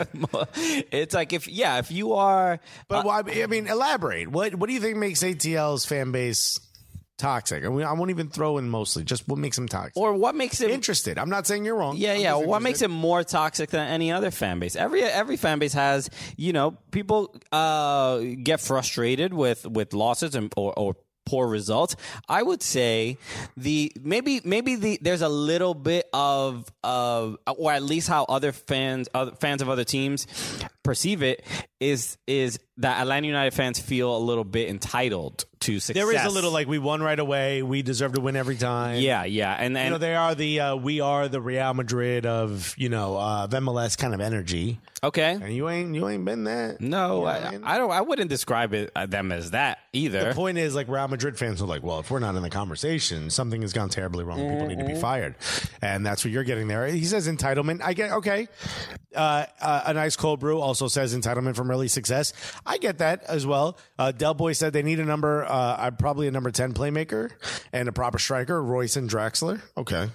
It's like if yeah, if you are, but uh, well, I mean, elaborate. What what do you think makes A T L's fan base toxic? I mean, I won't even throw in mostly. Just what makes them toxic, or what makes it interested. I'm not saying you're wrong. Yeah, I'm yeah. What makes it more toxic than any other fan base? Every every fan base has, you know, people uh, get frustrated with with losses and or. or poor results. I would say the maybe maybe the there's a little bit of of or at least how other fans other fans of other teams perceive it is is that Atlanta United fans feel a little bit entitled to success. There is a little like we won right away. We deserve to win every time. Yeah, yeah, and, and you know they are the uh, we are the Real Madrid of you know uh, of M L S kind of energy. Okay, and you ain't you ain't been that. No, you know I, I, mean? I don't. I wouldn't describe it uh, them as that either. The point is, like Real Madrid fans are like, well, if we're not in the conversation, something has gone terribly wrong. Mm-hmm. People need to be fired, and that's what you're getting there. He says entitlement. I get okay. Uh, uh, a nice cold brew also says entitlement from early success. I get that as well. Uh, Del Boy said they need a number, uh, probably a number ten playmaker and a proper striker. Royce and Draxler. Okay.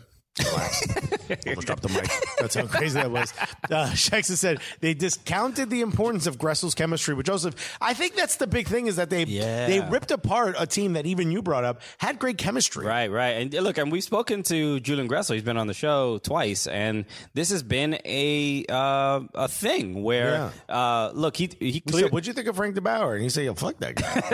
Almost dropped the mic. That's how crazy that was. Uh, Shaxa said they discounted the importance of Gressel's chemistry with Joseph. I think that's the big thing is that they yeah. they ripped apart a team that even you brought up had great chemistry. Right, right. And look, and we've spoken to Julian Gressel. He's been on the show twice, and this has been a uh, a thing where yeah. uh, look, he he cleared. Said, what'd you think of Frank DeBauer? And he said, "Yo, fuck that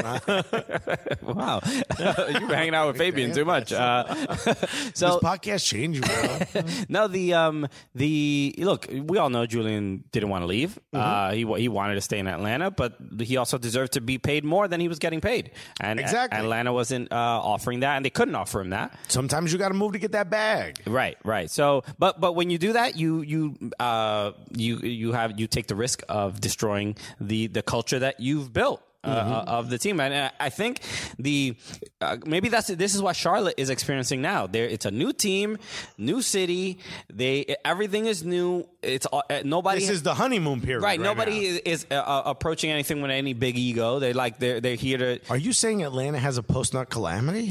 guy." Wow, you've been hanging out with Fabian too much. Uh, so this podcast changed you, bro. no, the um, the look. We all know Julian didn't want to leave. Mm-hmm. Uh, he he wanted to stay in Atlanta, but he also deserved to be paid more than he was getting paid. And exactly. Atlanta wasn't uh, offering that, and they couldn't offer him that. Sometimes you got to move to get that bag. Right, right. So, but but when you do that, you you uh, you you have you take the risk of destroying the the culture that you've built. Uh, mm-hmm. of the team, and I think the uh, maybe that's this is what Charlotte is experiencing now. There, it's a new team, new city. They everything is new. It's uh, nobody. This is the honeymoon period, right? right Nobody now. is, is uh, approaching anything with any big ego. They like they're they're here to. Are you saying Atlanta has a post-nut calamity?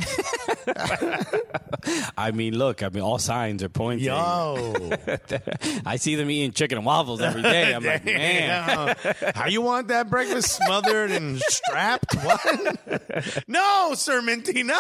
I mean, look. I mean, all signs are pointing. Yo, I see them eating chicken and waffles every day. I'm like, man, how you want that breakfast smothered and strapped? What? No, Sir Minty, no.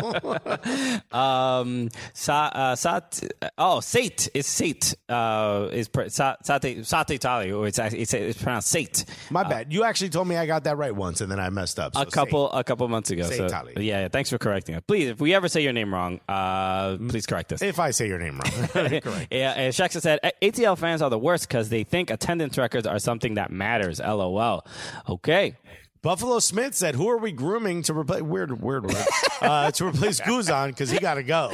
um, sa, uh, sat, oh, Sate. It's Sate. Uh, is sa, Sate Sate Tali, or it's, it's it's pronounced Sate. My uh, bad. You actually told me I got that right once, and then I messed up. So a couple Sate. a couple months ago. Sate so, Tali. yeah, yeah. Thanks for correcting us. Please, if we ever say your name wrong, uh, please correct us. If I say your name wrong, correct. Yeah, and Shaxa said A T L fans are the worst because they think attendance records are something that matters. L O L. Okay. Buffalo Smith said, "Who are we grooming to replace weird weird word uh, to replace Guzan because he got to go?"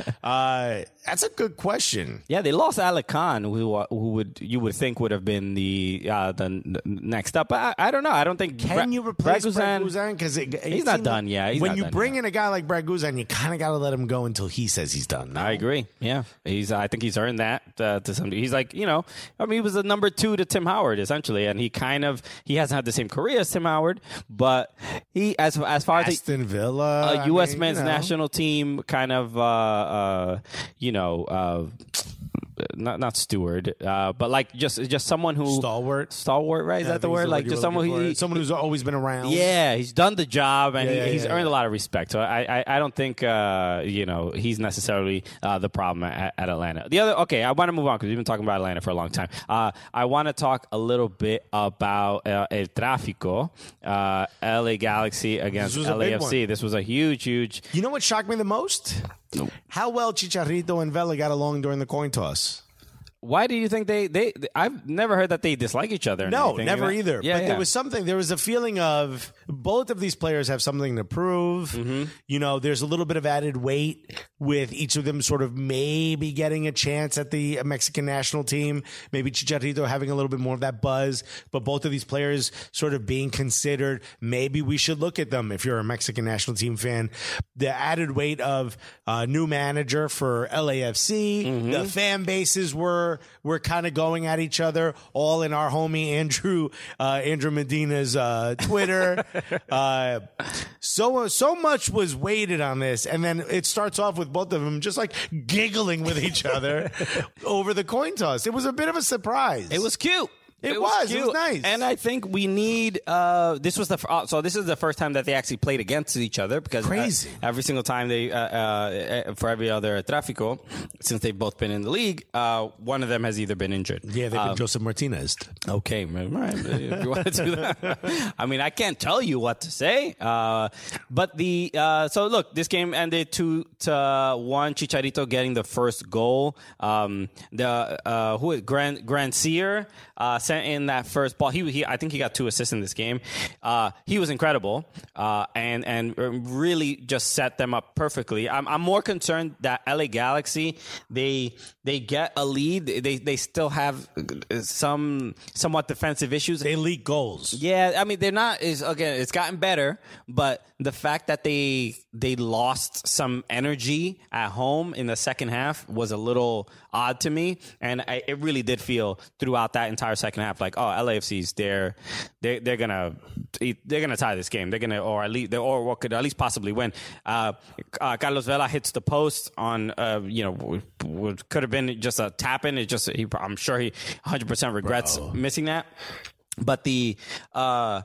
Uh, that's a good question. Yeah, they lost Alec Khan, who uh, who would you would think would have been the uh, the n- next up. But I, I don't know. I don't think can Bra- you replace Brad Guzan because he's not done. Like, yeah, he's when not you done bring yet. in a guy like Brad Guzan, you kind of got to let him go until he says he's done. No? I agree. Yeah, he's. I think he's earned that uh, to some. He's like you know. I mean, he was the number two to Tim Howard essentially, and he kind of he hasn't had the same career as Tim Howard, but. He as as far as Aston Villa, a U S I mean, men's you know. national team kind of uh, uh, you know uh, not not steward, uh, but like just just someone who Stalwart. stalwart, right? Is Yeah, I that the think word? it's Like word just you're someone looking who for. someone who's always been around. yeah, he's done the job and Yeah, he, yeah, he's yeah, earned yeah. a lot of respect. So I I, I don't think uh, you know he's necessarily uh, the problem at, at Atlanta. The other okay, I want to move on because we've been talking about Atlanta for a long time. Uh, I want to talk a little bit about uh, El Tráfico, uh, L A Galaxy against This was a L A F C. big one. This was a huge, huge. You know what shocked me the most? How well Chicharito and Vela got along during the coin toss. Why do you think they, they? I've never heard that they dislike each other. or No, anything never like that. either. Yeah, but yeah. there was something, there was a feeling of both of these players have something to prove. Mm-hmm. You know, there's a little bit of added weight with each of them sort of maybe getting a chance at the Mexican national team. Maybe Chicharito having a little bit more of that buzz, but both of these players sort of being considered. Maybe we should look at them if you're a Mexican national team fan. The added weight of a new manager for L A F C. Mm-hmm. The fan bases were, were kind of going at each other, all in our homie Andrew uh, Andrew Medina's uh, Twitter. uh, so so much was weighted on this, and then it starts off with both of them just like giggling with each other over the coin toss. It was a bit of a surprise. It was cute. It, was. It was cute. nice. And I think we need. Uh, this was the f- uh, so this is the first time that they actually played against each other because Crazy. Uh, every single time they uh, uh, for every other Tráfico since they've both been in the league, uh, one of them has either been injured. Yeah, they've been Um, Joseph Martinez. Okay, man, right. If you want to do that, I mean, I can't tell you what to say. Uh, but the uh, so look, this game ended two to one. Chicharito getting the first goal. Um, the uh, who Grand Grancier uh, sent in that first ball. He, he I think he got two assists in this game. Uh, he was incredible uh, and and really just set them up perfectly. I'm, I'm more concerned that L A Galaxy they they get a lead. They they still have some somewhat defensive issues. They leak goals. Yeah, I mean they're not. Is again, it's gotten better, but the fact that they they lost some energy at home in the second half was a little odd to me, and I, it really did feel throughout that entire second half like, oh, L A F C's they're they they're gonna they're gonna tie this game. They're gonna or at least or what could at least possibly win. Uh, uh, Carlos Vela hits the post on uh, you know w- w- could have been just a tap in. It just he, I'm sure he one hundred percent regrets Bro. missing that, but the. Uh,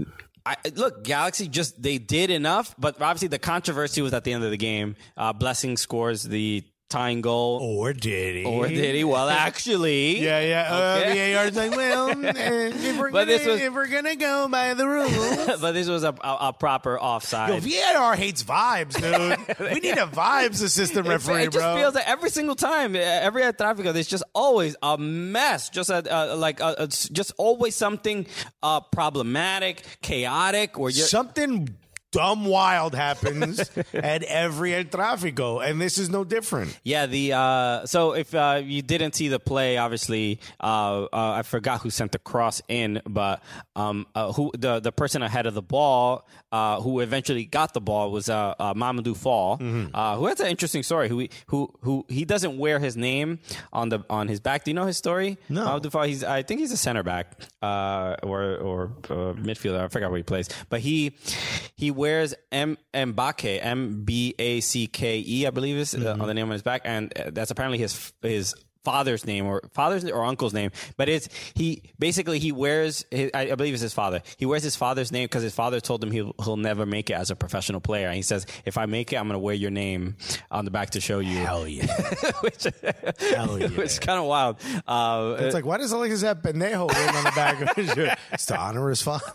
I, look, Galaxy just they did enough, but obviously the controversy was at the end of the game. Uh, Blessing scores the tying goal. Or did he? Or did he? Well, actually. Yeah, yeah. Okay. Uh, V A R's like, well, uh, if, we're But gonna, this was- if we're going to go by the rules. But this was a, a, a proper offside. Yo, V A R hates vibes, dude. We need a vibes assistant referee, it, it just bro. feels like every single time, uh, every at Tráfico, there's just always a mess. Just a, uh, like uh, it's just always something uh, problematic, chaotic, or you're, Something dumb wild happens at every El Tráfico, and this is no different. Yeah, the uh, so if uh, you didn't see the play, obviously, uh, uh, I forgot who sent the cross in, but um, uh, who the the person ahead of the ball, uh, who eventually got the ball, was uh, uh, Mamadou Fall, mm-hmm. uh, who has an interesting story. Who who who he doesn't wear his name on the on his back. Do you know his story? No. Mamadou Fall. He's I think he's a center back uh, or or uh, midfielder. I forgot where he plays, but he he wears M Mbake, M B A C K E, I believe is mm-hmm. uh, on the name on his back, and that's apparently his his father's name or father's or uncle's name. But it's he basically he wears his, I, I believe it's his father. He wears his father's name because his father told him he'll he'll never make it as a professional player. And he says, if I make it, I'm going to wear your name on the back to show you. Hell yeah, which, hell yeah, which is kind of wild. Uh, it's like, why does Alexis have pendejo written on the back of his shirt? It's to honor his father.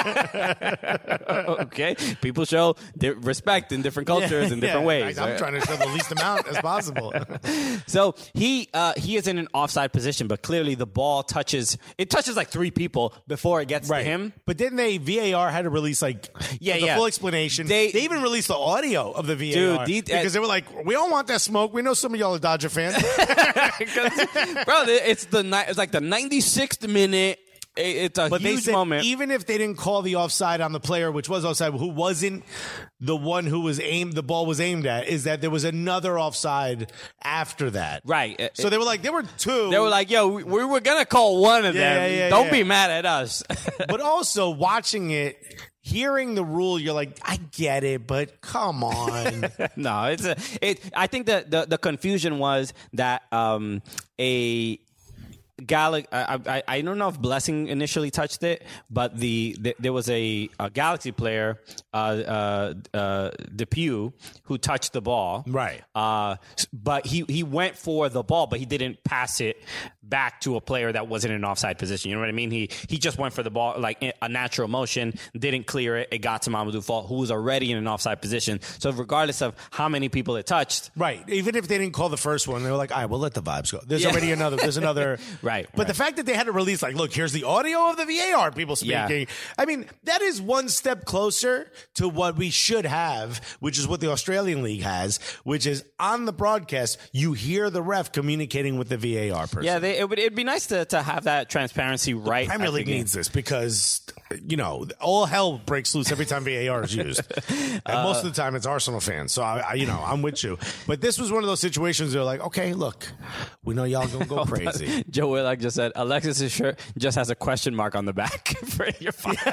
Okay, people show di- respect in different cultures yeah, in different yeah. ways. I'm right? trying to show the least amount as possible. So he uh, he is in an offside position, but clearly the ball touches it touches like three people before it gets right. to him. But then they V A R had to release like Yeah, the yeah. full explanation. They- They, even released the audio of the V A R Dude, the- because they were like, we don't want that smoke. We know some of y'all are Dodger fans. Bro, it's the ni- it's like the ninety-sixth minute. It- It's a But they huge said moment. even if they didn't call the offside on the player, which was offside, who wasn't the one who was aimed, the ball was aimed at, is that there was another offside after that. Right. So they were like, there were two. They were like, "Yo, we, we were gonna call one of Yeah, them. yeah, yeah, Don't yeah. be mad at us." But also watching it, hearing the rule, you're like, I get it, but come on. No, it's a. It. I think that the the confusion was that um a. Gal- I, I I don't know if Blessing initially touched it, but the, the there was a, a Galaxy player, uh, uh, uh, Depew, who touched the ball. Right. Uh, but he, he went for the ball, but he didn't pass it back to a player that wasn't in an offside position. You know what I mean? He he just went for the ball like a natural motion, didn't clear it. It got to Mamadou Fall, who was already in an offside position. So regardless of how many people it touched, Right. Even if they didn't call the first one, they were like, all right, we'll let the vibes go. There's Yeah. already another. There's another. Right, But right. the fact that they had to release, like, look, here's the audio of the V A R people speaking. Yeah. I mean, that is one step closer to what we should have, which is what the Australian League has, which is on the broadcast, you hear the ref communicating with the V A R person. yeah, they, it would it'd be nice to, to have that transparency right. Premier at the League game. needs this because, you know, all hell breaks loose every time V A R is used. And most of the time it's Arsenal fans. So, I, I, you know, I'm with you. But this was one of those situations where like, okay, look, we know y'all going to go crazy. Joe Willock just said Alexis' shirt just has a question mark on the back for your father.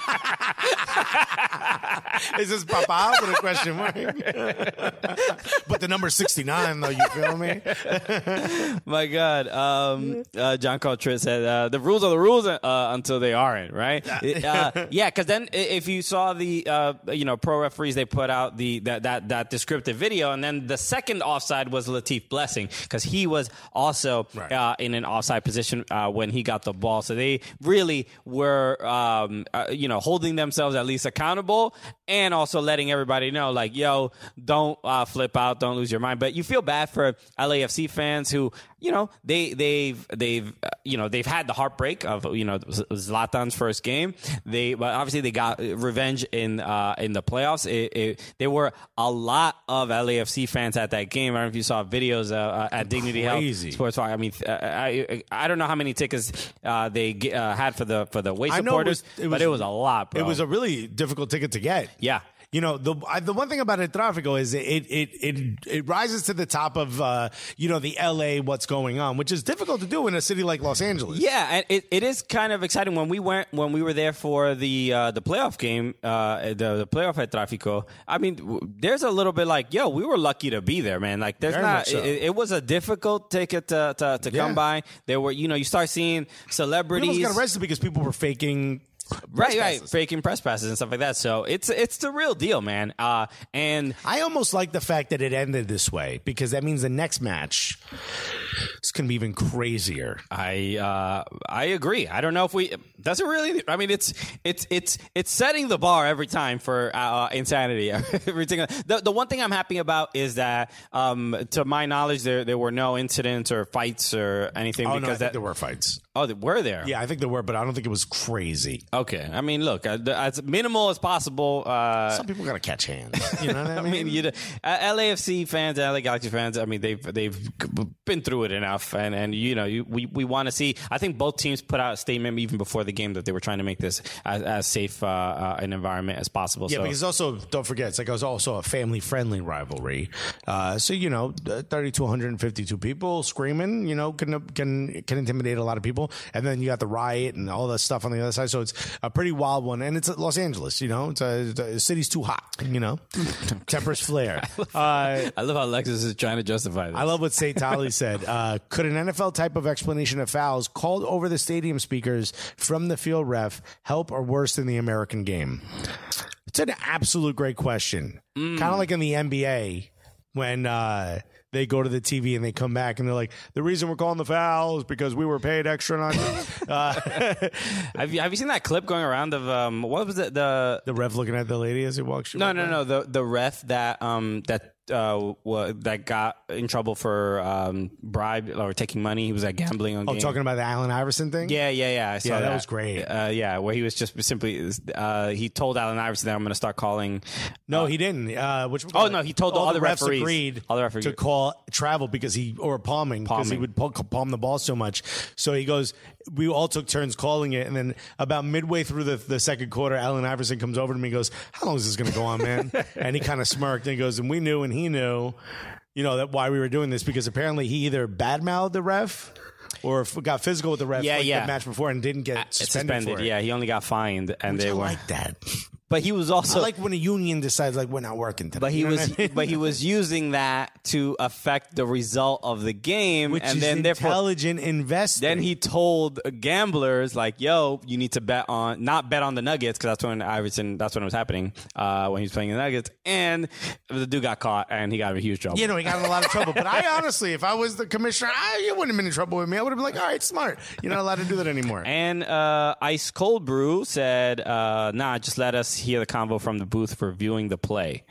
Is this Papa with a question mark? But the number sixty-nine, though, you feel me? My God. Um, uh, John Coltrane said, uh, the rules are the rules uh, until they aren't, right? Uh, yeah, because then i- if you saw the, uh, you know, pro referees, they put out the that, that, that descriptive video, and then the second offside was Latif Blessing, because he was also Right. uh, in an offside position uh, when he got the ball. So they really were, um, uh, you know, holding themselves at least accountable and also letting everybody know, like, yo, don't uh, flip out, don't lose your mind. But you feel bad for L A F C fans who, you know, they they've they've uh, you know they've had the heartbreak of you know Zlatan's first game. They but obviously they got revenge in uh, in the playoffs. It, it, there were a lot of L A F C fans at that game. I don't know if you saw videos uh, uh, at Dignity Crazy. Health Sports Park. I mean, uh, I I don't know how many tickets uh, they ge- uh, had for the for the away I know supporters, it was- it but was- it was a lot, bro. It was a really difficult ticket to get. yeah. You know, the I, the one thing about El Tráfico is it it it it rises to the top of uh, you know the L A what's going on, which is difficult to do in a city like Los Angeles. Yeah, and it, it is kind of exciting when we went when we were there for the uh, the playoff game, uh, the the playoff at Tráfico. I mean, w- there's a little bit like, yo, we were lucky to be there, man. Like, there's Very not. much so. It, it was a difficult ticket to to, to Yeah. come by. There were, you know, you start seeing We celebrities. almost got arrested because people were faking Right, right, faking press passes and stuff like that. So it's it's the real deal, man. Uh, and I almost like the fact that it ended this way because that means the next match is going to be even crazier. I uh, I agree. I don't know if we does it really. I mean, it's it's it's it's setting the bar every time for uh, insanity. Every single, the the one thing I'm happy about is that, um, to my knowledge, there there were no incidents or fights or anything. Oh because no, I think that, there were fights. Oh, there were there? Yeah, I think there were, but I don't think it was crazy. Okay. I mean, look, uh, as minimal as possible. Uh, Some people got to catch hands. You know what I I mean? mean, you, uh, L A F C fans, L A Galaxy fans. I mean, they've they've been through it enough, and and you know, you, we we want to see. I think both teams put out a statement even before the game that they were trying to make this as, as safe uh, uh, an environment as possible. Yeah, so. because also don't forget, it's like it was also a family friendly rivalry. Uh, so you know, thirty to one hundred fifty-two people screaming, you know, can can can intimidate a lot of people, and then you got the riot and all that stuff on the other side. So it's a pretty wild one, and it's Los Angeles. You know, it's a, the city's too hot. You know, tempers flare. Uh, I love how Lexus is trying to justify this. I love what Say Tali said. Uh, could an N F L type of explanation of fouls called over the stadium speakers from the field ref help or worse than the American game? It's an absolute great question. Mm. Kind of like in the N B A when uh, they go to the T V and they come back and they're like, the reason we're calling the foul is because we were paid extra on uh, have you have you seen that clip going around of um what was it the the ref looking at the lady as he walks? No, no, no. The the ref that um that uh that got in trouble for um bribe or taking money. He was like gambling on. Oh, game. talking about the Allen Iverson thing. Yeah, yeah, yeah. I saw yeah, that, that was great. Uh, yeah, where he was just simply uh, he told Allen Iverson that I'm going to start calling. No, uh, he didn't. Uh, which oh no, he told all all the the refs referees agreed all the referees. to call travel because he or palming because he Palming. would palm, palm the ball so much. So he goes. We all took turns calling it, and then about midway through the, the second quarter, Allen Iverson comes over to me and goes, "How long is this going to go on, man?" And he kind of smirked and he goes, "And we knew, and he knew, you know, that why we were doing this because apparently he either badmouthed the ref." Or f- got physical with the ref Yeah, like yeah. the match before and didn't get suspended, suspended. for it. Yeah, he only got fined, and Which they I were like that. But he was also I like when a union decides like we're not working today. But he You know was, what I mean? but he was using that to affect the result of the game, Which and is then therefore, intelligent investing. then he told gamblers like, "Yo, you need to bet on not bet on the Nuggets because that's when Iverson, that's when it was happening uh, when he was playing the Nuggets." And the dude got caught, and he got in a huge trouble. You know, he got in a lot of trouble. But I honestly, if I was the commissioner, I, you wouldn't have been in trouble with me. I would have been like, all right, smart. You're not allowed to do that anymore. And uh, Ice Cold Brew said, uh, "Nah, just let us hear the convo from the booth for viewing the play."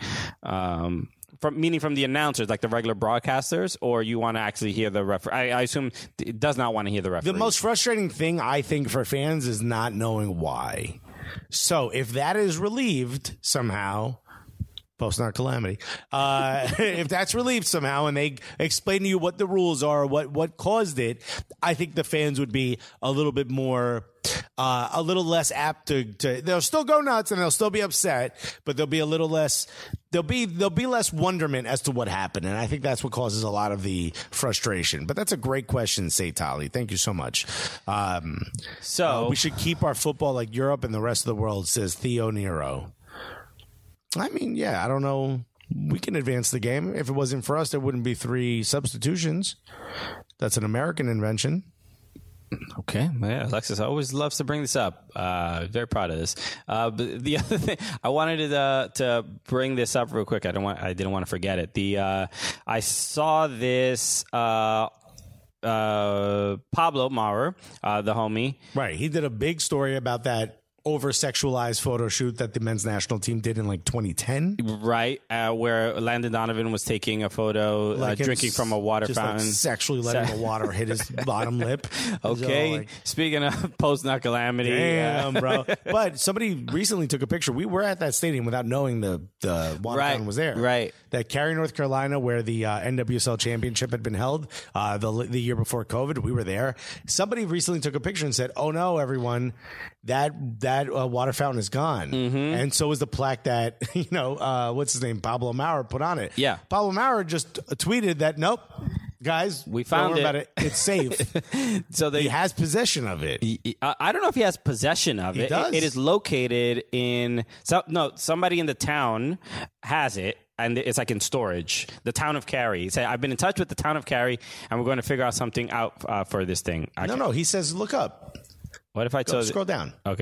Um, from meaning from the announcers, like the regular broadcasters, or you want to actually hear the referee? I, I assume it does not want to hear the referee. The most frustrating thing, I think, for fans is not knowing why. So if that is relieved somehow, post-nut calamity, uh, if that's relieved somehow and they explain to you what the rules are, what, what caused it, I think the fans would be a little bit more... Uh, a little less apt to, to they'll still go nuts and they'll still be upset, but they'll be a little less there'll be there'll be less wonderment as to what happened, and I think that's what causes a lot of the frustration. But that's a great question, Say Tali. Thank you so much. Um, so uh, we should keep our football like Europe and the rest of the world, says Theo Nero. I mean, yeah, I don't know. We can advance the game. If it wasn't for us, there wouldn't be three substitutions. That's an American invention. Okay, yeah, Alexis always loves to bring this up. Uh, very proud of this. Uh, but the other thing I wanted to uh, to bring this up real quick. I don't want. I didn't want to forget it. The uh, I saw this. Uh, uh, Pablo Maurer, uh, the homie, right? He did a big story about that over-sexualized photo shoot that the men's national team did in like twenty ten. Right, uh, where Landon Donovan was taking a photo like uh, drinking from a water just fountain. Like sexually letting Se- the water hit his bottom lip. Okay, so like, speaking of post-nut calamity. Damn, uh, bro. But somebody recently took a picture. We were at that stadium without knowing the, the water Right, fountain was there. right. That Cary, North Carolina, where the uh, N W S L championship had been held uh, the, the year before COVID. We were there. Somebody recently took a picture and said, oh, no, everyone, that that uh, water fountain is gone. Mm-hmm. And so is the plaque that, you know, uh, what's his name? Pablo Maurer put on it. Yeah. Pablo Maurer just tweeted that, nope, guys, We don't found worry it. about it. It's safe. So they He has possession of it. I I don't know if he has possession of it. does. It, it is located in so no somebody in the town has it. And it's like in storage. The town of Cary. Say, I've been in touch with the town of Cary, and we're going to figure out something out uh, for this thing. I No, can't- no. He says, look up. What if I Go, told scroll down. Okay.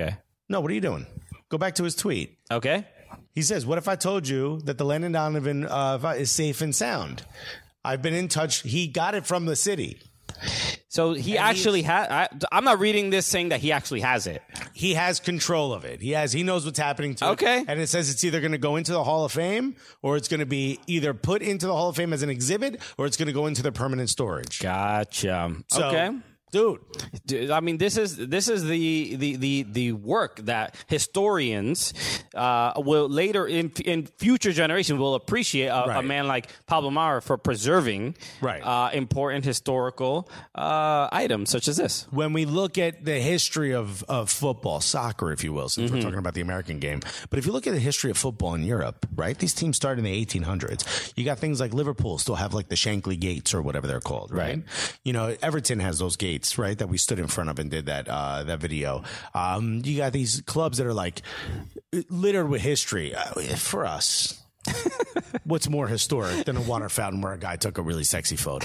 No, what are you doing? Go back to his tweet. Okay. He says, what if I told you that the Landon Donovan uh, is safe and sound? I've been in touch. He got it from the city. So he And actually has. I'm not reading this saying that he actually has it. He has control of it. He has. He knows what's happening to Okay. it. And it says it's either going to go into the Hall of Fame or it's going to be either put into the Hall of Fame as an exhibit or it's going to go into the permanent storage. Gotcha. So, okay. Dude. Dude, I mean, this is this is the the the, the work that historians uh, will later in in future generations will appreciate a, Right. a man like Pablo Maurer for preserving Right. uh, important historical uh, items such as this. When we look at the history of, of football, soccer, if you will, since we're talking about the American game, but if you look at the history of football in Europe, right, these teams started in the eighteen hundreds. You got things like Liverpool still have like the Shankly Gates or whatever they're called, right? Right. You know, Everton has those gates, right, that we stood in front of and did that uh, that video. Um, you got these clubs that are like littered with history. Uh, for us, what's more historic than a water fountain where a guy took a really sexy photo?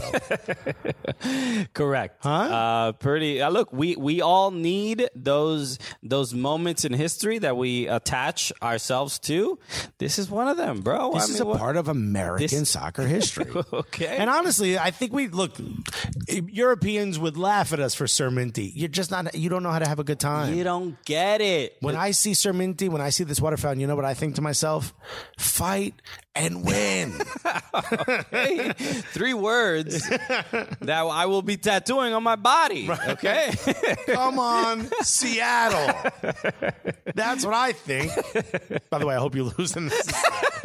Correct. Huh? Uh, pretty. Uh, look, we, we all need those those moments in history that we attach ourselves to. This is one of them, bro. This I is mean, a what- part of American this- soccer history. Okay. And honestly, I think we look. Europeans would laugh at us for Surminty. You're just not. You don't know how to have a good time. You don't get it. When I see Surminty, when I see this water fountain, you know what I think to myself? Fight and win. Hey, three words that I will be tattooing on my body. Okay. Come on, Seattle. That's what I think. By the way, I hope you lose in this.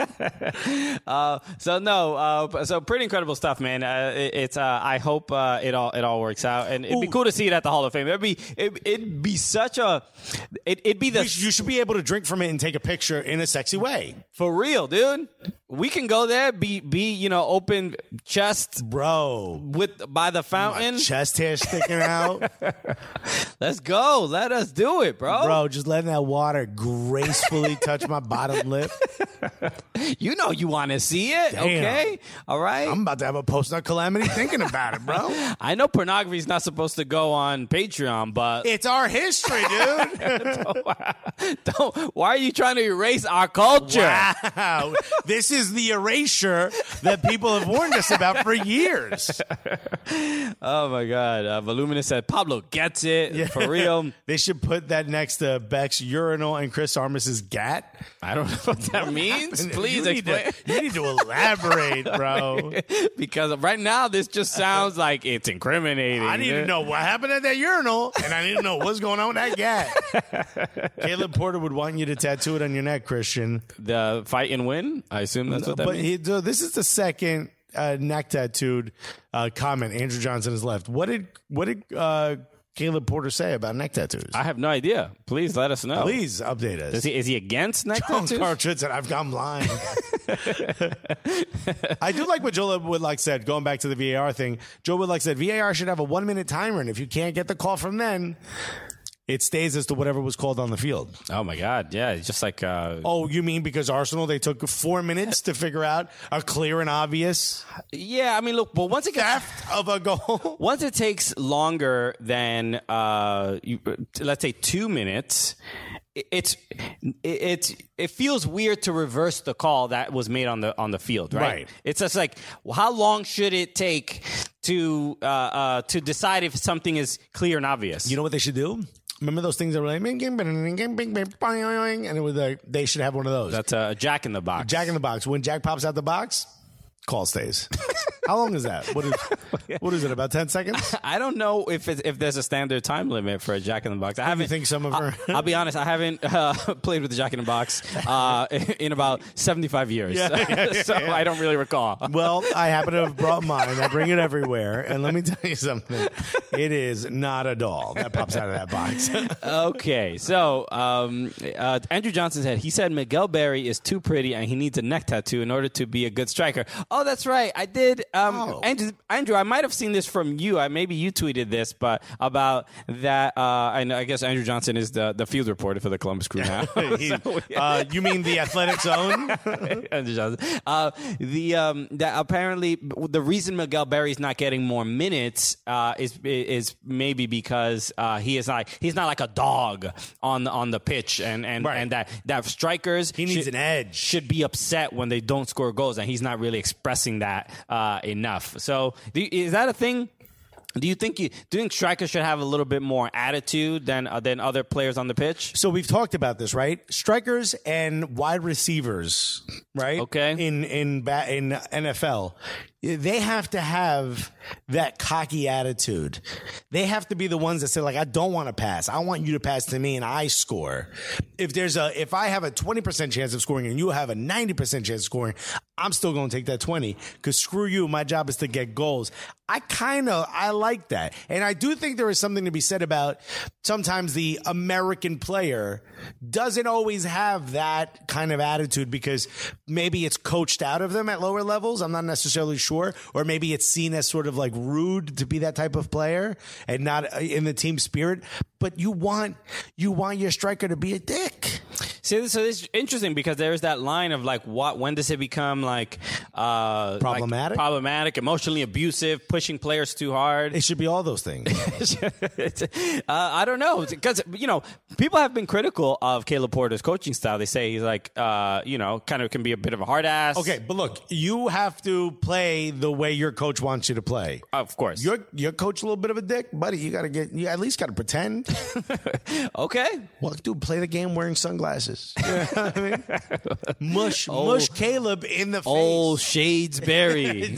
uh, so no, uh, so pretty incredible stuff, man. Uh, it, it's uh, I hope uh, it all it all works out, and it'd be Ooh. cool to see it at the Hall of Fame. It'd be it, it'd be such a it, it'd be the You sh- you should be able to drink from it and take a picture in a sexy way. for real, dude. We can go there, be be you know open chest Bro. with by the fountain. My chest hair sticking out. Let's go. Let us do it, bro. Bro, just letting that water gracefully touch my bottom lip. You know you want to see it, Damn. okay? All right. I'm about to have a post-nut calamity thinking about it, bro. I know pornography is not supposed to go on Patreon, but It's our history, dude. don't, why are you trying to erase our culture? Wow. This is the erasure that people have warned us about for years. Oh my God. Uh, Voluminous said Pablo gets it for real. They should put that next to Beck's urinal and Chris Armis's gat. I don't know what that means. Please you need explain. To, you need to elaborate, bro. Because right now this just sounds like it's incriminating. I need to know what happened at that urinal, and I need to know what's going on with that gat. Caleb Porter would want you to tattoo it on your neck, Christian. The fight and win. I assume that's what that But means. he, so this is the second uh, neck tattooed uh, comment Andrew Johnson has left. What did what did uh, Caleb Porter say about neck tattoos? I have no idea. Please let us know. Please update us. Is he, is he against neck John tattoos? Cartridge said, I've gone blind. I do like what Joe Woodlock said, going back to the V A R thing. Joe Woodlock said, V A R should have a one-minute timer, and if you can't get the call from then, it stays as to whatever was called on the field. Oh my God! Yeah, it's just like uh, Oh, you mean because Arsenal, they took four minutes to figure out a clear and obvious yeah. I mean, look, but once it gets theft of a goal? once it takes longer than uh, you, let's say two minutes, it- it's it, it's it feels weird to reverse the call that was made on the on the field, right? Right. It's just like, well, how long should it take to uh, uh, to decide if something is clear and obvious? You know what they should do? Remember those things that were like, bing, bing, bing, bing, bing, bing, bing, and it was like, they should have one of those. That's a Jack in the Box. Jack in the box. When Jack pops out the box, call stays. How long is that? What is what is it? About ten seconds? I don't know if it's, if there's a standard time limit for a Jack in the Box. I haven't. You think some of her? I'll be honest. I haven't uh, played with the Jack in the Box uh, in about seventy-five years, Yeah, yeah, yeah, so yeah. I don't really recall. Well, I happen to have brought mine. I bring it everywhere, and let me tell you something. It is not a doll that pops out of that box. Okay, so um, uh, Andrew Johnson said he said Miguel Berry is too pretty and he needs a neck tattoo in order to be a good striker. Oh Oh, that's right. I did. Um, Oh. Andrew, Andrew, I might have seen this from you. I maybe you tweeted this, but about that. Uh, I know. I guess Andrew Johnson is the, the field reporter for the Columbus Crew now. He- So, uh, you mean the Athletics own? Andrew Johnson. Uh, the um, that apparently the reason Miguel Berry's not getting more minutes uh, is is maybe because uh, he is not he's not like a dog on the, on the pitch, and and, Right. and that that strikers He needs should, an edge. should be upset when they don't score goals, and he's not really expressing that uh, enough. So do you, is that a thing? Do you think you do you think strikers should have a little bit more attitude than uh, than other players on the pitch? So we've talked about this, right? Strikers and wide receivers, right? Okay. In in ba- in N F L, they have to have that cocky attitude. They have to be the ones that say, like, I don't want to pass. I want you to pass to me and I score. If there's a if I have a twenty percent chance of scoring and you have a ninety percent chance of scoring, I'm still going to take that twenty because screw you. My job is to get goals. I kind of I like that. And I do think there is something to be said about sometimes the American player doesn't always have that kind of attitude because maybe it's coached out of them at lower levels. I'm not necessarily sure. Or maybe it's seen as sort of like rude to be that type of player and not in the team spirit. But you want you want your striker to be a dick. See, so it's interesting because there's that line of like, what? When does it become like uh, Problematic? like problematic, emotionally abusive, pushing players too hard? It should be all those things. uh, I don't know because you know people have been critical of Caleb Porter's coaching style. They say he's like, uh, you know, kind of can be a bit of a hard ass. Okay, but look, you have to play the way your coach wants you to play. Of course. Your your coach a little bit of a dick, buddy. You got to get. You at least got to pretend. Okay. Well, dude, play the game wearing sunglasses. You know what I mean? Mush, mush Caleb in the face. Old Shadesbury.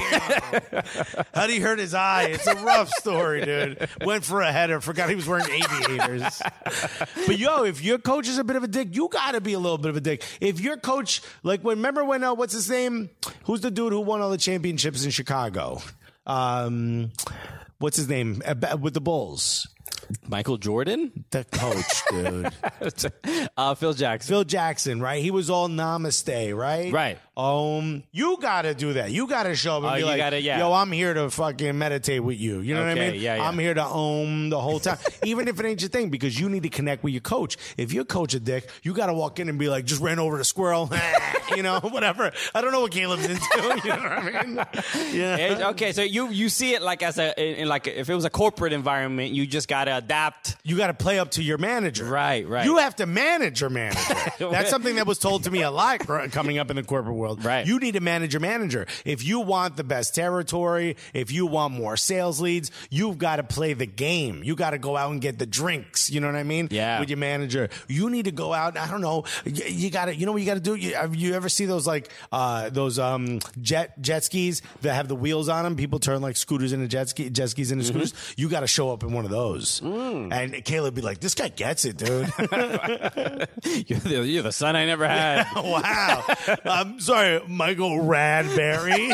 How'd he hurt his eye? It's a rough story, dude. Went for a header, forgot he was wearing aviators. But yo, if your coach is a bit of a dick, you got to be a little bit of a dick. If your coach, like, when, remember when, uh, what's his name? Who's the dude who won all the championships in Chicago? Um, what's his name? Uh, with the Bulls. Michael Jordan? The coach, dude. uh, Phil Jackson. Phil Jackson, right? He was all namaste, right? Right. Um, you gotta do that. You gotta show up and Oh, be you like, gotta- yeah. yo, I'm here to fucking meditate with you. You know what I Okay, mean? yeah, yeah. I'm here to own the whole time. Even if it ain't your thing, because you need to connect with your coach. If your coach a dick, you gotta walk in and be like, just ran over the squirrel. You know, whatever. I don't know what Caleb's into. You know what I mean? Yeah. It- okay, so you you see it like as a in, in like if it was a corporate environment, you just gotta adapt. You got to play up to your manager. Right, right. You have to manage your manager. That's something that was told to me a lot gr- coming up in the corporate world. Right. You need to manage your manager. If you want the best territory, if you want more sales leads, you've got to play the game. You got to go out and get the drinks. You know what I mean? Yeah. With your manager. You need to go out. I don't know. You, you got to, you know what you got to do? You, have you ever see those like, uh, those, um, jet, jet skis that have the wheels on them? People turn like scooters into jet ski, jet skis into Mm-hmm. scooters. You got to show up in one of those. Mm. And Caleb be like, this guy gets it, dude. You're the, you're the son I never had. Wow. I'm sorry, Michael Radberry.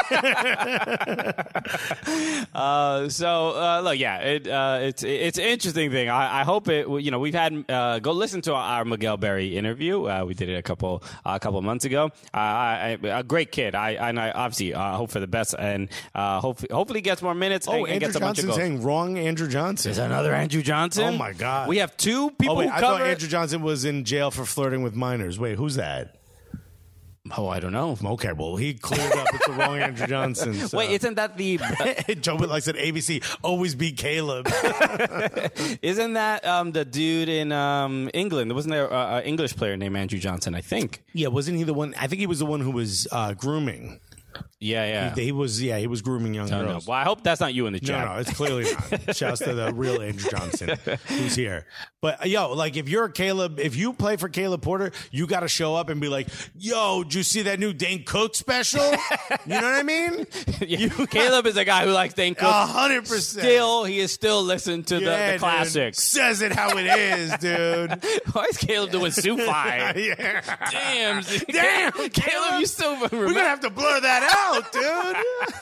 Uh, so uh, look, yeah, it, uh, it's it's an interesting thing. I, I hope it. You know, we've had uh, go listen to our Miguel Berry interview. Uh, we did it a couple uh, a couple months ago. Uh, I, I, a great kid. I and I obviously uh, hope for the best, and uh, hopefully hopefully gets more minutes Oh, and, and Andrew gets a bunch of Johnson goals. saying wrong Andrew Johnson. Is another Andrew Johnson? Oh, my God. We have two people Oh, wait, who I cover. thought Andrew Johnson was in jail for flirting with minors. Wait, who's that? Oh, I don't know. Okay, well, he cleared up. It's the wrong Andrew Johnson. So. Wait, isn't that the? Joe, like said, A B C, always beat Caleb. Isn't that um, the dude in um, England? Wasn't there an English player named Andrew Johnson? I think. Yeah, wasn't he the one? I think he was the one who was uh, grooming. Yeah, yeah. He, he was, yeah, he was grooming young No, no. girls. Well, I hope that's not you in the No, chat. no, it's clearly not. Shouts to the real Andrew Johnson who's here. But, uh, yo, like, if you're Caleb, if you play for Caleb Porter, you got to show up and be like, yo, did you see that new Dane Cook special? You know what I mean? Yeah. Caleb is a guy who likes Dane Cook. A hundred percent. Still, he is still listening to Yeah, the, the dude. classics. Says it how it is, dude. Why is Caleb doing Sufi? Yeah. Damn, Damn, Caleb, Caleb. you still remember? We're going to have to blur that out. out, dude.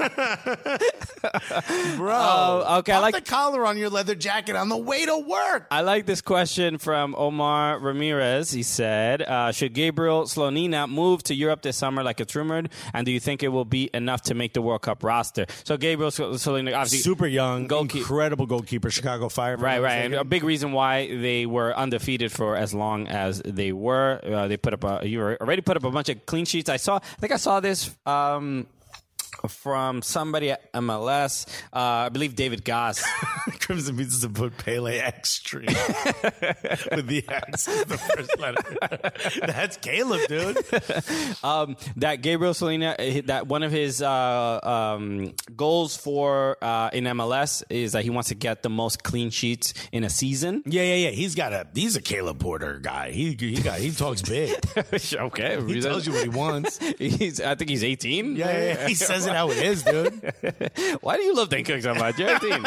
Bro. Oh, okay, I Pop like- the collar on your leather jacket on the way to work. I like this question from Omar Ramirez. He said, uh, should Gabriel Slonina move to Europe this summer like it's rumored? And do you think it will be enough to make the World Cup roster? So Gabriel Slonina, obviously Super young, goalkeeper. incredible goalkeeper, Chicago Fire. Right, right. And a big reason why they were undefeated for as long as they were. Uh, they put up a, you already put up a bunch of clean sheets. I saw, I think I saw this, um, from somebody at M L S, uh, I believe David Goss. Crimson needs to put Pele Extreme with the X as the first letter. That's Caleb, dude. um, that Gabriel Slonina, that one of his uh, um, goals for uh, in M L S is that he wants to get the most clean sheets in a season. Yeah, yeah, yeah. He's got a. He's a Caleb Porter guy. He he got. He talks big. Okay, He tells you what he wants. He's, I think he's eighteen. Yeah, yeah, yeah. He says it how it is, dude. Why do you love Dan Cook so much? You're eighteen.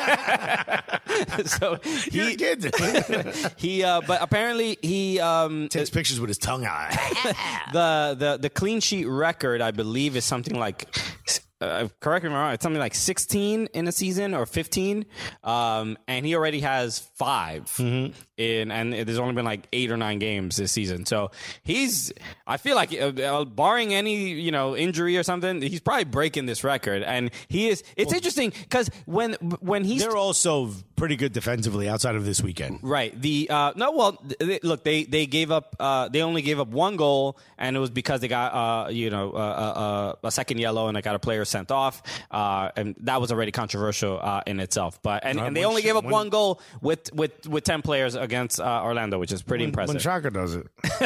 So he, You're a kid, dude. he, uh, but apparently he um, Takes pictures with his tongue out. the the the clean sheet record, I believe, is something like. Uh, correct me if I'm wrong. It's something like sixteen in a season or fifteen, um, and he already has five. Mm-hmm. In and there's only been like eight or nine games this season. So he's, I feel like, uh, barring any you know injury or something, he's probably breaking this record. And he is. It's well, interesting because when when he's they're also pretty good defensively outside of this weekend. Right. The uh, no. Well, they, look, they they gave up. Uh, they only gave up one goal, and it was because they got uh, you know uh, uh, a second yellow, and they got a player sent off, uh, and that was already controversial uh, in itself. But and, and they only gave up when, one goal with, with, with ten players against uh, Orlando, which is pretty when, impressive. When Chaka does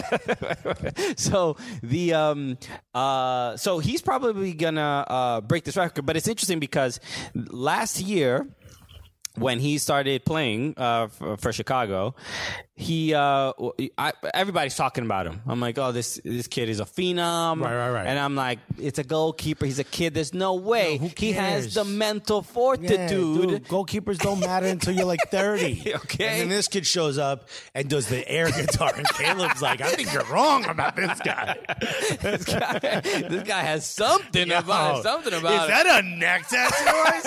it. so the um uh so he's probably gonna uh, break this record. But it's interesting because last year, when he started playing uh, for, for Chicago, he uh, I, everybody's talking about him. I'm like, oh, this this kid is a phenom, right, right, right. And I'm like, it's a goalkeeper. He's a kid. There's no way no, he has the mental fortitude. Yeah, dude, goalkeepers don't matter until you're like thirty. Okay, and then this kid shows up and does the air guitar, and Caleb's like, I think you're wrong about this guy. this guy, this guy has something Yo, about something about. Is that a neck tattoo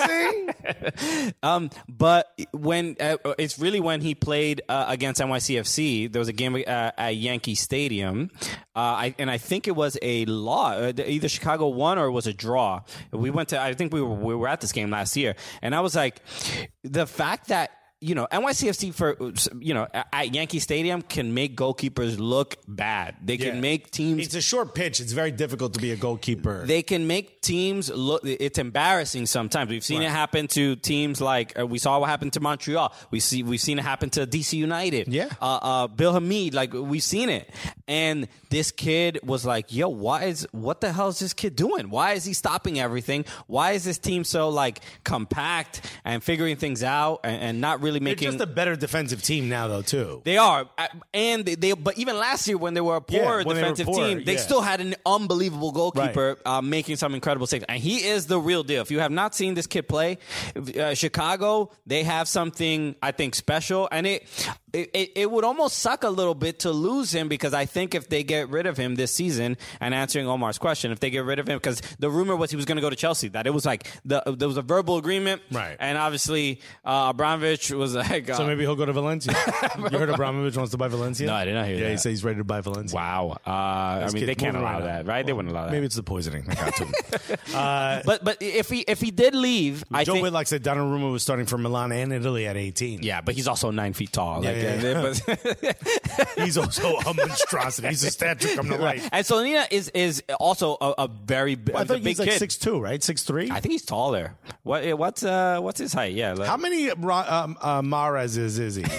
I see? um, but when uh, it's really when he played uh, against N Y C F C, there was a game uh, at Yankee Stadium, uh, I, and I think it was a law. Either Chicago won or it was a draw. We went to. I think we were we were at this game last year, and I was like, the fact that. You know, N Y C F C for you know at Yankee Stadium can make goalkeepers look bad. They can yeah. make teams. It's a short pitch. It's very difficult to be a goalkeeper. They can make teams look. It's embarrassing sometimes. We've seen right. it happen to teams like uh, we saw what happened to Montreal. We see we've seen it happen to D C United. Yeah, uh, uh, Bill Hamid. Like we've seen it. And this kid was like, "Yo, why is what the hell is this kid doing? Why is he stopping everything? Why is this team so like compact and figuring things out and, and not really making?" They're just a better defensive team now, though. Too they are, and they, they. But even last year, when they were a poor yeah, defensive poor, team, they yeah. still had an unbelievable goalkeeper right. uh, making some incredible saves, and he is the real deal. If you have not seen this kid play, uh, Chicago, they have something I think special, and it. It, it would almost suck a little bit to lose him because I think if they get rid of him this season, and answering Omar's question, if they get rid of him, because the rumor was he was going to go to Chelsea, that it was like the, there was a verbal agreement, right? And obviously uh, Abramovich was like, uh, so maybe he'll go to Valencia. You heard Abramovich wants to buy Valencia? No, I did not hear yeah, that. Yeah, he said he's ready to buy Valencia. Wow. Uh, I mean, they can't allow right that, right? Well, they wouldn't allow that. Maybe it's the poisoning. I got to him. uh, but but if he if he did leave, I Joe think Whitlock said Donnarumma was starting for Milan and Italy at eighteen. Yeah, but he's also nine feet tall. Yeah, like, yeah, yeah. But, he's also a monstrosity. He's a statue come to life. And Slonina is is also a, a very well, I think big he's like kid. six two, right? Six three. I think he's taller. What what's uh what's his height? Yeah. Like, how many um, uh, Mahrez is is he?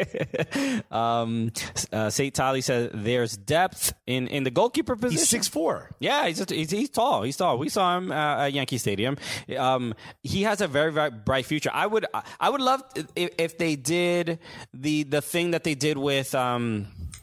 um, uh, Saint Tali says there's depth in, in the goalkeeper position. He's six four. Yeah, he's, just, he's he's tall. He's tall. We saw him uh, at Yankee Stadium. Um, he has a very very bright future. I would I would love if, if they did the the thing that they did with um,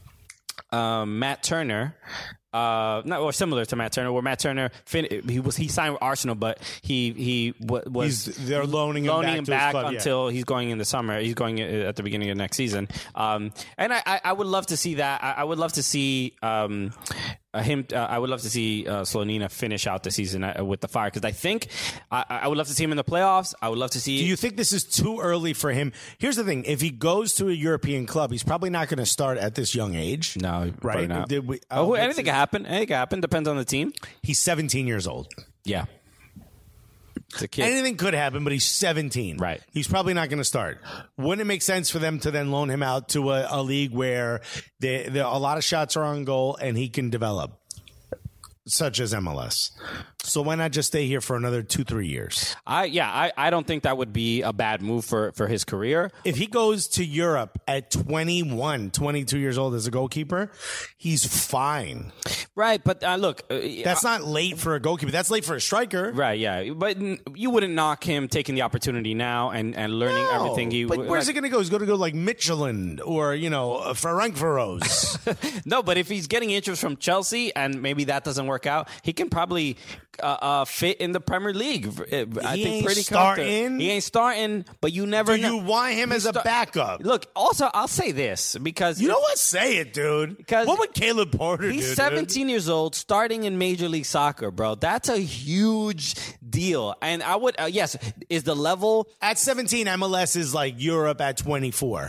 um, Matt Turner. Uh, not or similar to Matt Turner, where Matt Turner fin- he was he signed with Arsenal, but he he w- was he's, they're loaning him loaning back, him to back his club, until yeah. he's going in the summer. He's going at the beginning of next season, um, and I, I, I would love to see that. I, I would love to see. Um, uh, him. Uh, I would love to see uh, Slonina finish out the season uh, with the Fire because I think I, I would love to see him in the playoffs. I would love to see. Do you think this is too early for him? Here's the thing: if he goes to a European club, he's probably not going to start at this young age. No, right? Not. Did we, oh, oh, anything can happen. Anything can happen. Depends on the team. He's seventeen years old. Yeah. It's a kid. Anything could happen, but he's seventeen. Right. He's probably not going to start. Wouldn't it make sense for them to then loan him out to a, a league where they, they, a lot of shots are on goal and he can develop, such as M L S? So why not just stay here for another two, three years? I yeah, I, I don't think that would be a bad move for, for his career. If he goes to Europe at twenty-one, twenty-two years old as a goalkeeper, he's fine. Right, but uh, look. Uh, That's not late for a goalkeeper. That's late for a striker. Right, yeah. But n- you wouldn't knock him taking the opportunity now and, and learning No, everything he... But where's like, he going to go? He's going to go like Michelin or, you know, Ferencváros. No, but if he's getting interest from Chelsea and maybe that doesn't work out, he can probably uh, uh, fit in the Premier League. I He think ain't pretty starting? comfortable. He ain't starting, but you never Do know. you want him He as a start- backup? Look, also, I'll say this because... You know what? Say it, dude. Because what would Caleb Porter He's do? dude? seventeen years old, starting in Major League Soccer, bro. That's a huge deal. And I would, uh, yes, is the level... At seventeen, M L S is like Europe at twenty-four.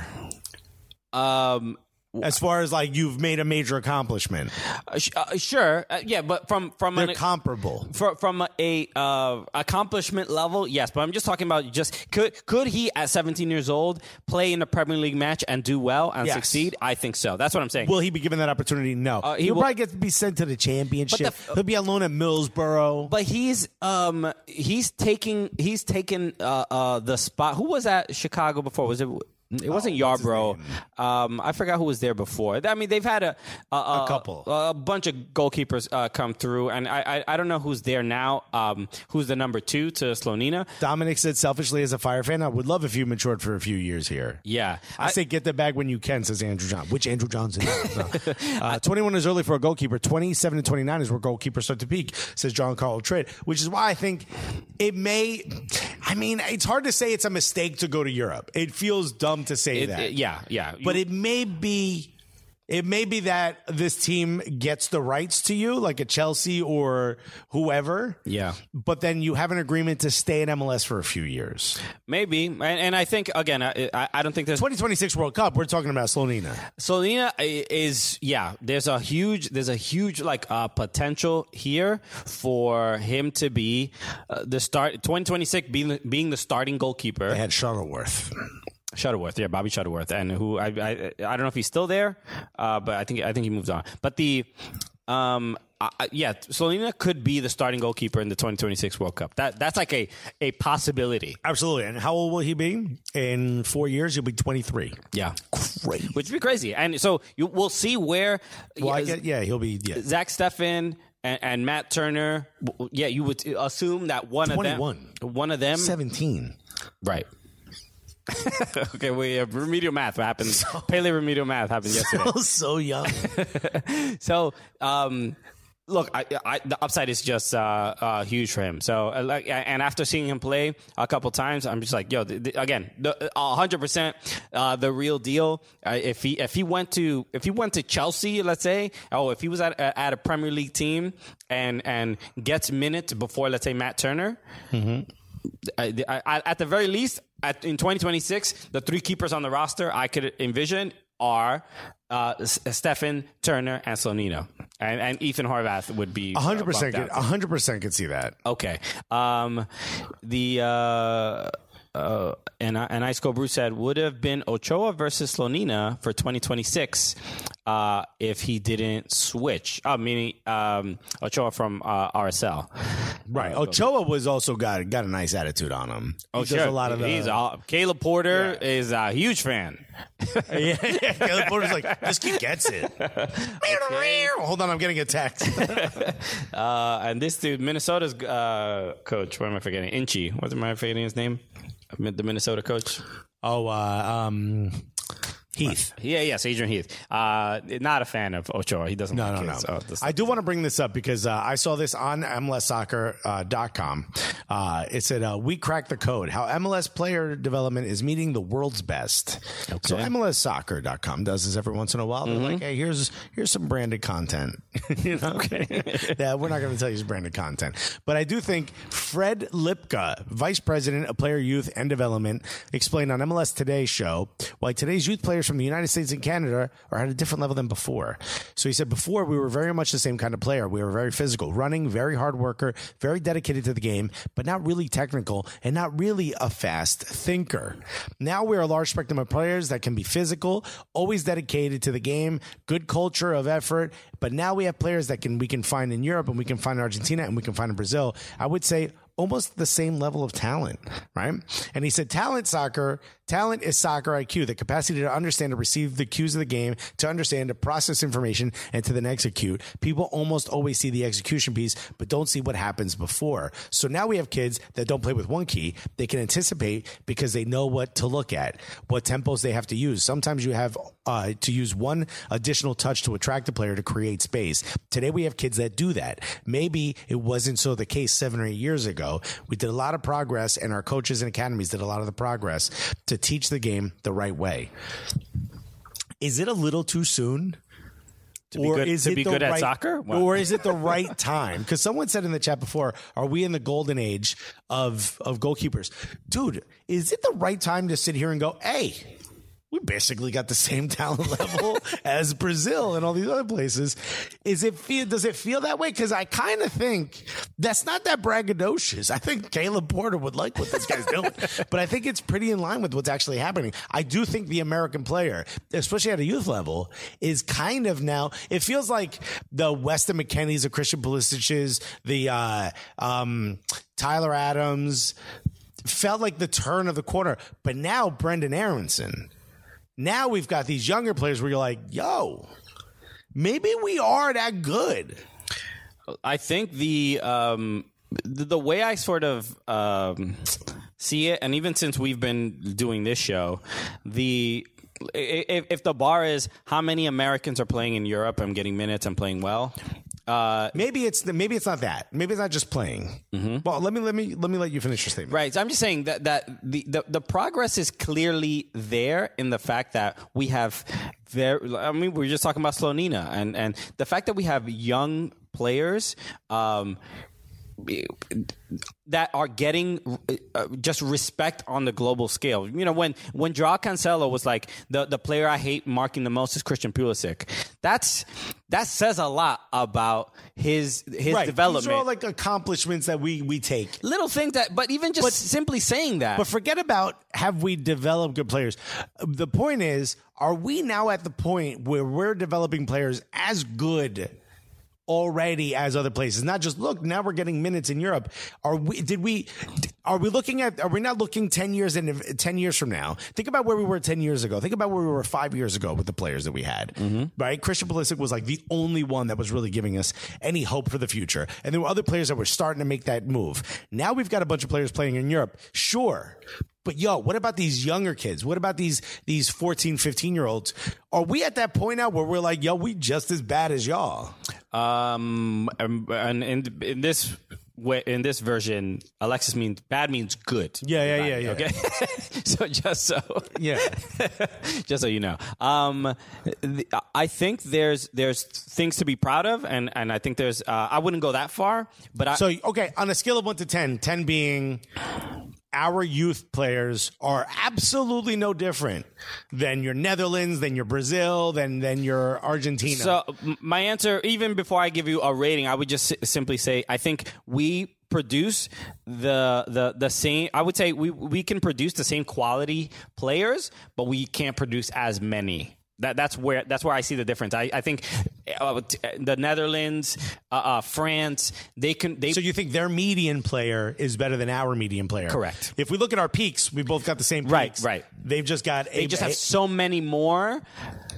Um, As far as like you've made a major accomplishment, uh, sh- uh, sure, uh, yeah, but from from they're an, comparable. for, from a uh, accomplishment level, yes. But I'm just talking about just could could he at seventeen years old play in a Premier League match and do well and Yes. succeed? I think so. That's what I'm saying. Will he be given that opportunity? No. Uh, he He'll will- probably get to be sent to the championship. But the- He'll be on loan at Middlesbrough. But he's um he's taking he's taken uh, uh the spot. Who was at Chicago before? Was it? It wasn't Oh, what's his Yarbrough. Um, I forgot who was there before. I mean, they've had a a, a, couple. a, a bunch of goalkeepers uh, come through, and I, I I don't know who's there now. Um, who's the number two to Slonina? Dominic said, selfishly as a Fire fan, I would love if you matured for a few years here. Yeah, I, say get the bag when you can, says Andrew John. Which Andrew Johnson? No. uh, twenty-one is early for a goalkeeper. twenty-seven to twenty-nine is where goalkeepers start to peak, says John Carl Tritt, which is why I think it may, I mean, it's hard to say it's a mistake to go to Europe. It feels dumb to say It- that. it- yeah, yeah. But You- it may be... It may be that this team gets the rights to you, like a Chelsea or whoever. Yeah. But then you have an agreement to stay in M L S for a few years. maybe, and, and I think again, I, I I don't think there's twenty twenty-six World Cup, we're talking about Slonina. Solina is yeah. There's a huge there's a huge like uh, potential here for him to be uh, the start twenty twenty-six being being the starting goalkeeper. They had Shuttleworth. Shuttleworth, yeah, Bobby Shuttleworth, and who I I, I don't know if he's still there, uh, but I think I think he moved on. But the um I, yeah, Solina could be the starting goalkeeper in the twenty twenty-six World Cup. That that's like a a possibility. Absolutely. And how old will he be? In four years, he'll be twenty-three. Yeah, Great. which would be crazy. And so you, we'll see where. Well, I yeah, get, yeah, he'll be yeah. Zach Steffen and, and Matt Turner. w- Yeah, you would assume that one twenty-one. of them, one of them, seventeen. right? Okay, we have remedial math happened. Paleo remedial math happened yesterday. So young. So, um, look, I, I, the upside is just uh, uh, huge for him. So, uh, like, and after seeing him play a couple times, I'm just like, yo, th- th- again, the one hundred percent uh, the real deal. Uh, if he if he went to if he went to Chelsea, let's say, oh, if he was at at a Premier League team and and gets minutes before, let's say, Matt Turner. Mm-hmm. I, I, at the very least, at, in twenty twenty-six, the three keepers on the roster I could envision are uh, S- Stefan, Turner, and Slonina. And, and Ethan Horvath would be one hundred percent. bumped Could, out. one hundred percent could see that. Okay. Um, the uh, uh, and and Ice Cold Brew said would have been Ochoa versus Slonina for twenty twenty-six uh, if he didn't switch. Oh, meaning um, Ochoa from uh, R S L. Right. Ochoa was also got got a nice attitude on him. He Oh, does sure. a lot of the, He's a, Caleb Porter Yeah. is a huge fan. yeah, yeah. Caleb Porter's like, this kid gets it. Hold on, I'm getting a text. Uh, and this dude, Minnesota's uh, coach, what am I forgetting? Inchi. What am I forgetting his name? The Minnesota coach. oh, uh, um, Heath. Yeah, yes, Adrian Heath. Uh, not a fan of Ochoa. He doesn't No, like no, kids. no. Oh, this- I do want to bring this up because uh, I saw this on M L S soccer dot com. Uh, it said, uh, we cracked the code. How M L S player development is meeting the world's best. Okay. So M L S soccer dot com does this every once in a while. They're Mm-hmm. like, hey, here's here's some branded content. you know? Okay. Yeah, we're not going to tell you it's branded content. But I do think Fred Lipka, Vice President of Player Youth and Development, explained on M L S Today's show why today's youth players from the United States and Canada are at a different level than before. So he said, before we were very much the same kind of player. We were very physical, running, very hard worker, very dedicated to the game, but not really technical and not really a fast thinker. Now we're a large spectrum of players that can be physical, always dedicated to the game, good culture of effort. But now we have players that can we can find in Europe and we can find in Argentina and we can find in Brazil. I would say almost the same level of talent, right? And he said, talent soccer, talent is soccer I Q, the capacity to understand and receive the cues of the game, to understand, to process information, and to then execute. People almost always see the execution piece, but don't see what happens before. So now we have kids that don't play with one key. They can anticipate because they know what to look at, what tempos they have to use. Sometimes you have uh, to use one additional touch to attract a player to create space. Today we have kids that do that. Maybe it wasn't so the case seven or eight years ago. We did a lot of progress, and our coaches and academies did a lot of the progress to teach the game the right way. Is it a little too soon? To be good, to be good at right, soccer? Wow. Or is it the right time? Because someone said in the chat before, are we in the golden age of, of goalkeepers? Dude, is it the right time to sit here and go, hey, we basically got the same talent level as Brazil and all these other places. Is it feel? Does it feel that way? Because I kind of think that's not that braggadocious. I think Caleb Porter would like what this guy's doing, but I think it's pretty in line with what's actually happening. I do think the American player, especially at a youth level, is kind of now. It feels like the Weston McKennies, the Christian Pulisic's, the uh, um, Tyler Adams. Felt like the turn of the corner, but now Brendan Aronson. Now we've got these younger players where you're like, yo, maybe we are that good. I think the um, the, the way I sort of um, see it, and even since we've been doing this show, the if, if the bar is how many Americans are playing in Europe and getting minutes and playing well. Uh, maybe it's the, maybe it's not that. Maybe it's not just playing. Mm-hmm. Well, let me let me let me let you finish your statement. Right. So I'm just saying that that the, the, the progress is clearly there in the fact that we have very. I mean, we were just talking about Slonina and and the fact that we have young players. Um, that are getting uh, just respect on the global scale. You know, when when Joao Cancelo was like, the, the player I hate marking the most is Christian Pulisic. That's that says a lot about his his right. development. These are all like accomplishments that we we take. Little things that, but even just but, simply saying that. But forget about have we developed good players. The point is, are we now at the point where we're developing players as good already as other places? Not just look, now we're getting minutes in Europe. Are we, did we, are we looking at, are we not looking ten years in, ten years from now? Think about where we were ten years ago. Think about where we were five years ago with the players that we had, mm-hmm. right? Christian Pulisic was like the only one that was really giving us any hope for the future. And there were other players that were starting to make that move. Now we've got a bunch of players playing in Europe. Sure. But yo, what about these younger kids? What about these these fourteen, fifteen year olds? Are we at that point now where we're like, yo, we just as bad as y'all? Um, and in, in this way, in this version, Alexis means bad means good. Yeah, yeah, yeah, yeah. Okay, so just so yeah, just so you know, um, the, I think there's there's things to be proud of, and and I think there's uh, I wouldn't go that far, but I, so okay, on a scale of one to ten, ten being our youth players are absolutely no different than your Netherlands, than your Brazil, than than your Argentina. So my answer, even before I give you a rating, I would just simply say I think we produce the the the same. I would say we we can produce the same quality players, but we can't produce as many. That that's where that's where I see the difference. I, I think uh, the Netherlands, uh, uh, France, they can. They, so you think their median player is better than our median player? Correct. If we look at our peaks, we both got the same peaks. Right, right. They've just got. They a, just a, have so many more.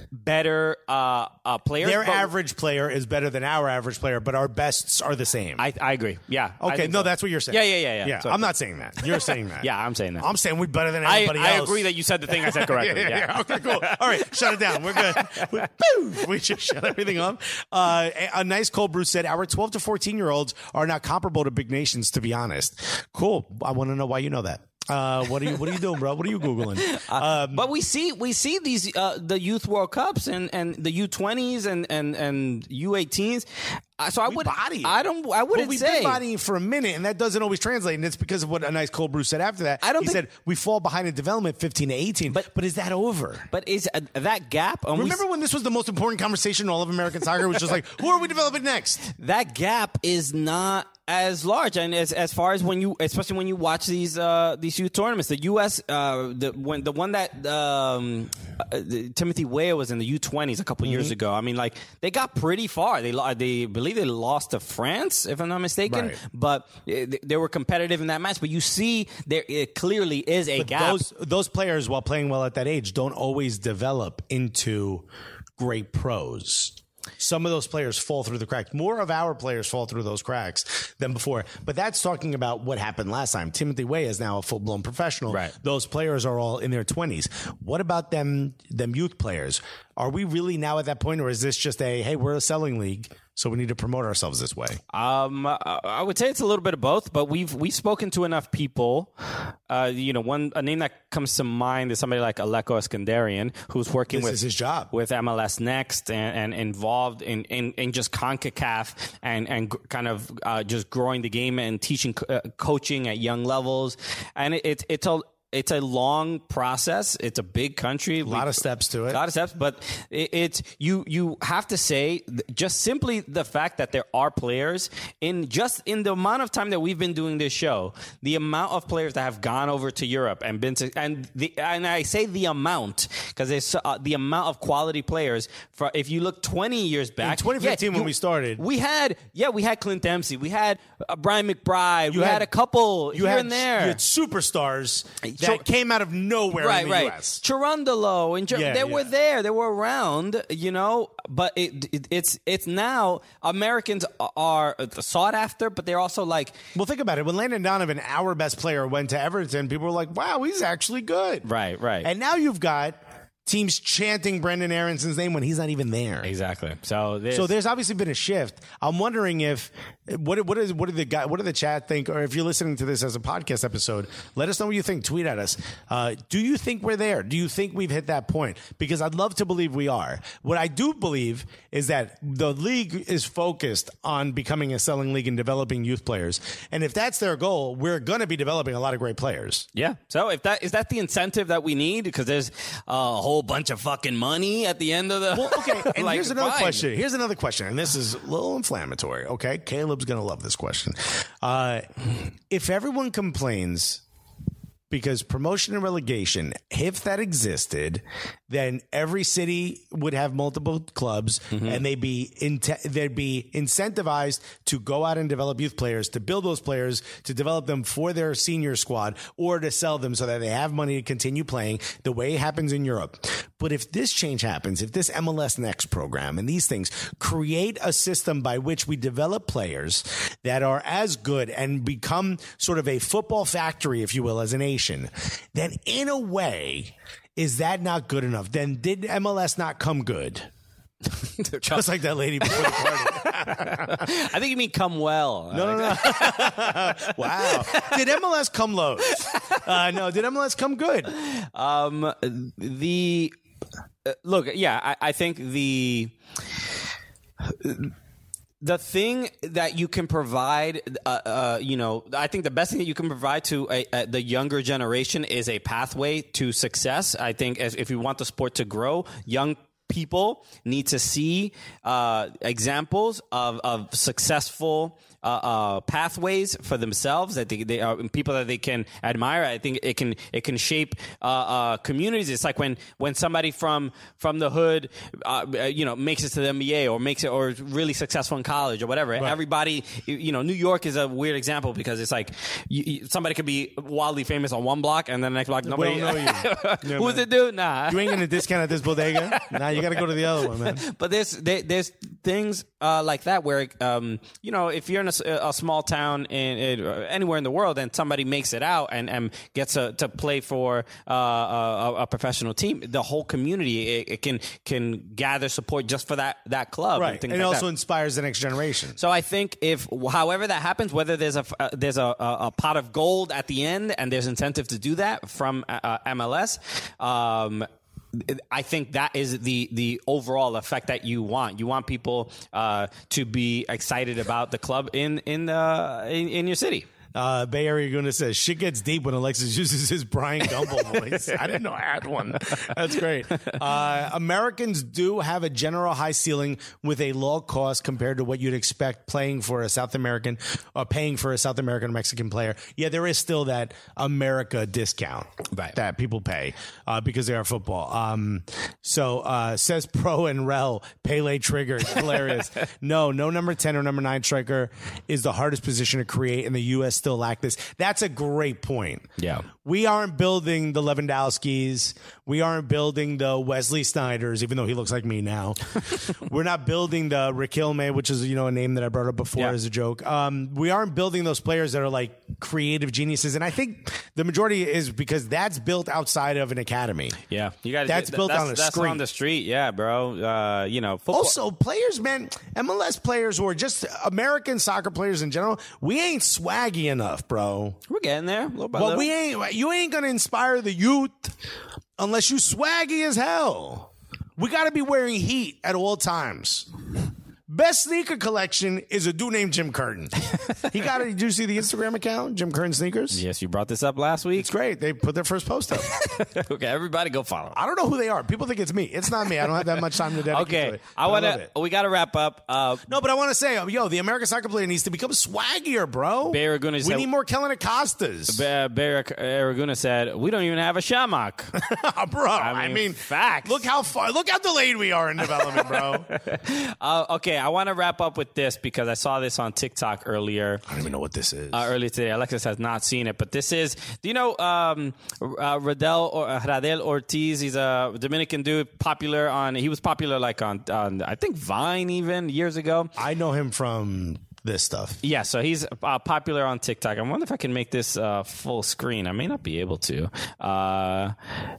better uh, uh, players. Their but average player is better than our average player, but our bests are the same. I, I agree. Yeah. I okay, think no, so. that's what you're saying. Yeah, yeah, yeah, yeah. Yeah, So- I'm not saying that. You're saying that. Yeah, I'm saying that. I'm saying we're better than I, everybody I else. agree that you said the thing I said correctly. yeah, yeah, yeah. yeah. Okay, cool. All right, shut it down. We're good. We, boo! We just shut everything off. Uh, a, a nice cold brew said, our twelve to fourteen year olds are not comparable to big nations, to be honest. Cool. I want to know why you know that. Uh, what are you What are you doing, bro? What are you googling? Um, But we see we see these uh, the youth World Cups and, and the U twenties and and and U eighteens. Uh, so I We would body it. I don't I But wouldn't we've say been bodying for a minute, and that doesn't always translate. And it's because of what a nice cold brew said after that. I don't he think- said we fall behind in development fifteen to eighteen. But but is that over? But is uh, that gap? and we Remember when this was the most important conversation in all of American soccer? It was just like, who are we developing next? that gap is not as large, and as as far as when you, especially when you watch these uh, these youth tournaments, the U S uh, the when the one that um, uh, the, Timothy Weah was in the U twenties a couple Mm-hmm. years ago. I mean, like they got pretty far. They lo- they believe they lost to France, if I'm not mistaken, Right. but uh, they were competitive in that match. But you see, there it clearly is a But gap. those those players, while playing well at that age, don't always develop into great pros. Some of those players fall through the cracks. More of our players fall through those cracks than before. But that's talking about what happened last time. Timothy Weah is now a full-blown professional. Right. Those players are all in their twenties. What about them them youth players? Are we really now at that point, or is this just a, hey, we're a selling league, so we need to promote ourselves this way? Um, I I would say it's a little bit of both, but we've we've spoken to enough people. Uh, you know, one a name that comes to mind is somebody like Aleko Eskandarian, who's working This with is his job. with M L S Next and, and involved in, in, in just CONCACAF and and g- kind of uh, just growing the game and teaching uh, coaching at young levels. And it, it it's a It's a long process. It's a big country. A lot of steps to it. A lot of steps, but it, it's you. You have to say th- just simply the fact that there are players in just in the amount of time that we've been doing this show, the amount of players that have gone over to Europe and been to, and the and I say the amount because it's uh, the amount of quality players. For if you look twenty years back, In twenty fifteen yeah, when you- we started, we had yeah we had Clint Dempsey, we had uh, Brian McBride, You we had, had- a couple you here had, and there. You had superstars that So- came out of nowhere right, in the right. U S. Chirundolo and Ger- Yeah, they yeah. were there, they were around, you know. But it, it, it's it's now Americans are sought after, but they're also like, Well, think about it. When Landon Donovan, our best player, went to Everton, people were like, wow, he's actually good. right, right, And now you've got teams chanting Brendan Aronson's name when he's not even there. exactly. So this, So there's obviously been a shift. I'm wondering if what what is what do the guy what do the chat think, or if you're listening to this as a podcast episode, let us know what you think. Tweet at us. Uh, do you think we're there? Do you think we've hit that point? Because I'd love to believe we are. What I do believe is that the league is focused on becoming a selling league and developing youth players. And if that's their goal, we're going to be developing a lot of great players. yeah. So if that is that the incentive that we need, because there's a whole bunch of fucking money at the end of the. Well, okay. And like, here's another fine. question. Here's another question, and this is a little inflammatory. Okay, Caleb's gonna love this question. Uh, if everyone complains because promotion and relegation, if that existed, then every city would have multiple clubs, Mm-hmm. and they'd be in they'd be incentivized to go out and develop youth players, to build those players, to develop them for their senior squad, or to sell them so that they have money to continue playing the way it happens in Europe. But if this change happens, if this M L S Next program and these things create a system by which we develop players that are as good and become sort of a football factory, if you will, as a nation, then in a way, is that not good enough? Then did M L S not come good? Just like that lady before the party. I think you mean come well. No, no, no. Wow. Did M L S come low? Uh, no, did M L S come good? Um, the uh, look, yeah, I, I think the the thing that you can provide, uh, uh, you know, I think the best thing that you can provide to a, a, the younger generation is a pathway to success. I think as, if you want the sport to grow, young people need to see uh, examples of, of successful uh, uh, pathways for themselves that they, they are people that they can admire. I think it can it can shape uh, uh, communities. It's like when, when somebody from from the hood, uh, you know, makes it to the N B A or makes it or is really successful in college or whatever. Right. Everybody, you know, New York is a weird example because it's like you, you, somebody could be wildly famous on one block and then the next block nobody. We don't know you. Who's it, dude? Nah, You ain't gonna discount at this bodega. Nah, you you got to go to the other one, man. But there's there, there's things uh, like that where um, you know, if you're in a, a small town in, in anywhere in the world and somebody makes it out and, and gets a, to play for uh, a, a professional team, the whole community it, it can can gather support just for that that club, Right, and, things and it like also that. inspires the next generation. So I think if, however that happens, whether there's a uh, there's a, a, a pot of gold at the end and there's incentive to do that from uh, M L S. Um, I think that is the the overall effect that you want. You want people uh, to be excited about the club in in uh, in, in your city. Uh, Bay Area Guna says, shit gets deep when Alexis uses his Brian Gumble voice. I didn't know I had one. That's great. Uh, Americans do have a general high ceiling with a low cost compared to what you'd expect playing for a South American or paying for a South American or Mexican player. Yeah, there is still that America discount Right. that people pay uh, because they are football. Um, so uh, says Pro and Rel, Pele triggered. Hilarious. No, no number ten or number nine striker is the hardest position to create, and the U S still lack this. That's a great point. Yeah. We aren't building the Lewandowskis. We aren't building the Wesley Snyders, even though he looks like me now. We're not building the Riquelme, which is, you know, a name that I brought up before Yeah. as a joke. Um, we aren't building those players that are like creative geniuses. And I think the majority is because that's built outside of an academy. Yeah, you got That's built that's, on the that's street. on the street. Yeah, bro. Uh, you know, football. Also, players, man, M L S players or just American soccer players in general, we ain't swaggy enough, bro. We're getting there. Little by Well, little. we ain't. You ain't gonna inspire the youth unless you swaggy as hell. We got to be wearing heat at all times. Best sneaker collection is a dude named Jim Curtin. He got it. Did you see the Instagram account, Jim Curtin Sneakers? Yes, you brought this up last week. It's great. They put their first post up. Okay, everybody go follow. I don't know who they are. People think it's me. It's not me. I don't have that much time to dedicate to Okay, it. I But want love to. it. We got to wrap up. Uh, No, but I want to say, yo, the American soccer player needs to become swaggier, bro. Bay Araguna we said- need more Kellen Acostas. Barrick Araguna said, "We don't even have a Shamrock." bro, I mean, mean, facts. Look how far, look how delayed we are in development, bro. uh, okay, I want to wrap up with this because I saw this on TikTok earlier. I don't even know what this is. Uh, earlier today, Alexis has not seen it, but this is. Do you know um, uh, Radel or uh, Radel Ortiz? He's a Dominican dude, popular on. He was popular like on, on I think Vine even years ago. I know him from this stuff. Yeah, so he's uh, popular on TikTok. I wonder if I can make this uh, full screen. I may not be able to. Uh,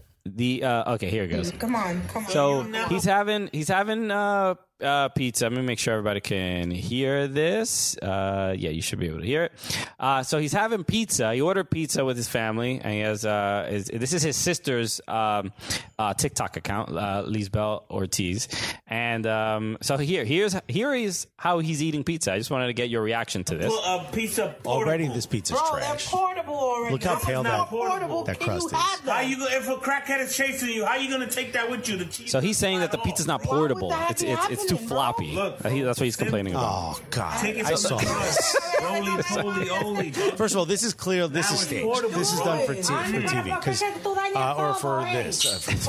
the uh, okay, here it goes. Come on, come on. So he's having he's having uh, uh, pizza. Let me make sure everybody can hear this. Uh, yeah, you should be able to hear it. Uh, so he's having pizza. He ordered pizza with his family, and he has uh, his, this is his sister's um, uh, TikTok account, uh, Lisbel Ortiz. And um, so here here's here is how he's eating pizza. I just wanted to get your reaction to this. A pizza portable. Already, this pizza's Bro, they're trash. portable already. Look how This is pale not that- portable. that Can crust you is. have that? How you gonna, if a crackhead is chasing you, how you gonna take that with you? The cheese. So he's saying that the pizza's not Why would portable. that It's be it's it's too happening, bro? floppy. Look, Uh, he- that's what he's complaining about. Oh God, Take it I from saw the this. Roly poly oly. First of all, this is clear. This Now is it's staged. portable. This is done for, t- for T V, because uh, or for this. Uh, for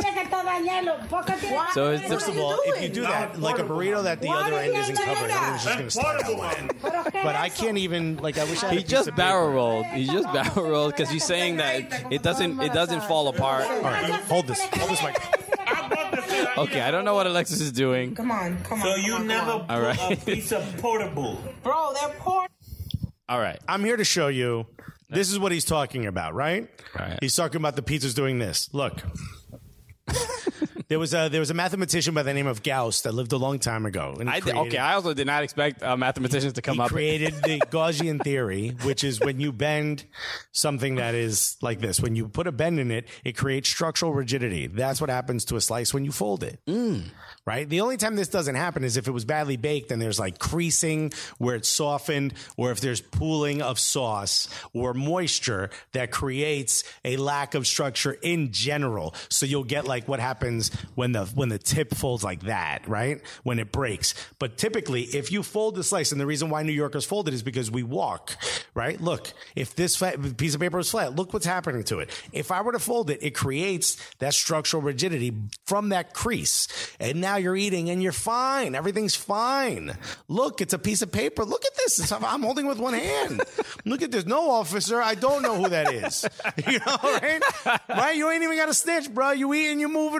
So it's First of all, if you do that, like a burrito that the Why other did end you isn't do covered, that? everyone's just going to start Portable going. one. But I can't even, like, I wish I had He a piece just of barrel paper. rolled. He just barrel rolled because he's saying that it doesn't it doesn't fall apart. All right, hold this. Hold this mic. I bought the shit. Okay, I don't know what Alexis is doing. Come on, come on. So come you on, come never on. put All right. a pizza portable. Bro, they're portable. All right. I'm here to show you. This is what he's talking about, right? Right. He's talking about the pizzas doing this. Look. There was a there was a mathematician by the name of Gauss that lived a long time ago. And he I did, created- okay, I also did not expect uh, mathematicians to come he up. created the Gaussian theory, which is when you bend something that is like this. When you put a bend in it, it creates structural rigidity. That's what happens to a slice when you fold it. Right? The only time this doesn't happen is if it was badly baked and there's like creasing where it's softened, or if there's pooling of sauce or moisture that creates a lack of structure in general. So you'll get like what happens when the when the tip folds like that, right? When it breaks. But typically, if you fold the slice, and the reason why New Yorkers fold it is because we walk, right? Look, if this flat, piece of paper is flat, look what's happening to it. If I were to fold it, it creates that structural rigidity from that crease. And now you're eating and you're fine. Everything's fine. Look, it's a piece of paper. Look at this. It's, I'm holding with one hand. Look at this. No, officer, I don't know who that is. You know, right? Right? You ain't even got a snitch, bro. You eating, you're moving about.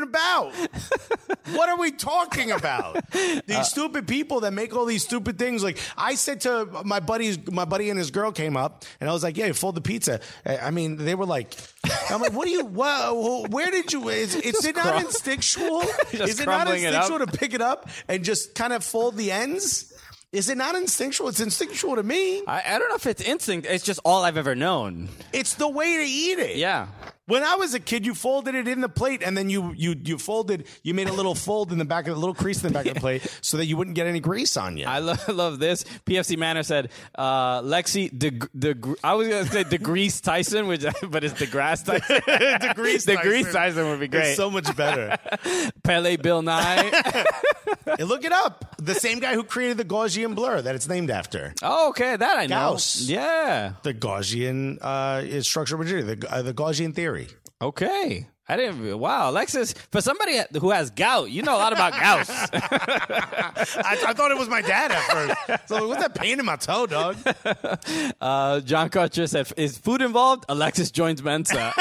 about? What are we talking about? These uh, stupid people that make all these stupid things. Like I said to my buddies, my buddy and his girl came up, and I was like, "Yeah, fold the pizza." I mean, they were like, "I'm like, what do you? What, where did you? Is, is it not instinctual? Is it not instinctual to pick it up and just kind of fold the ends?" Is it not instinctual? It's instinctual to me. I, I don't know if it's instinct. It's just all I've ever known. It's the way to eat it. Yeah. When I was a kid, you folded it in the plate, and then you you you folded. You made a little fold in the back of the little crease in the back of the plate, so that you wouldn't get any grease on you. I love, love this. P F C Manor said, uh, "Lexi, the the I was gonna say DeGrease Tyson, which but it's DeGrasse Tyson. DeGrease Tyson. DeGrease Tyson would be great. It's so much better. Pele Bill Nye. Hey, look it up. The same guy who created the Gaussian blur that it's named after. Oh, okay, that I know. Gauss. Yeah, the Gaussian uh, is structural rigidity. The uh, the Gaussian theory. Okay. I didn't. Wow, Alexis, for somebody who has gout, you know a lot about Gauss. I, I thought it was my dad at first. So what's that pain in my toe, dog? Uh, John Kutcher said, "Is food involved?" Alexis joins Mensa.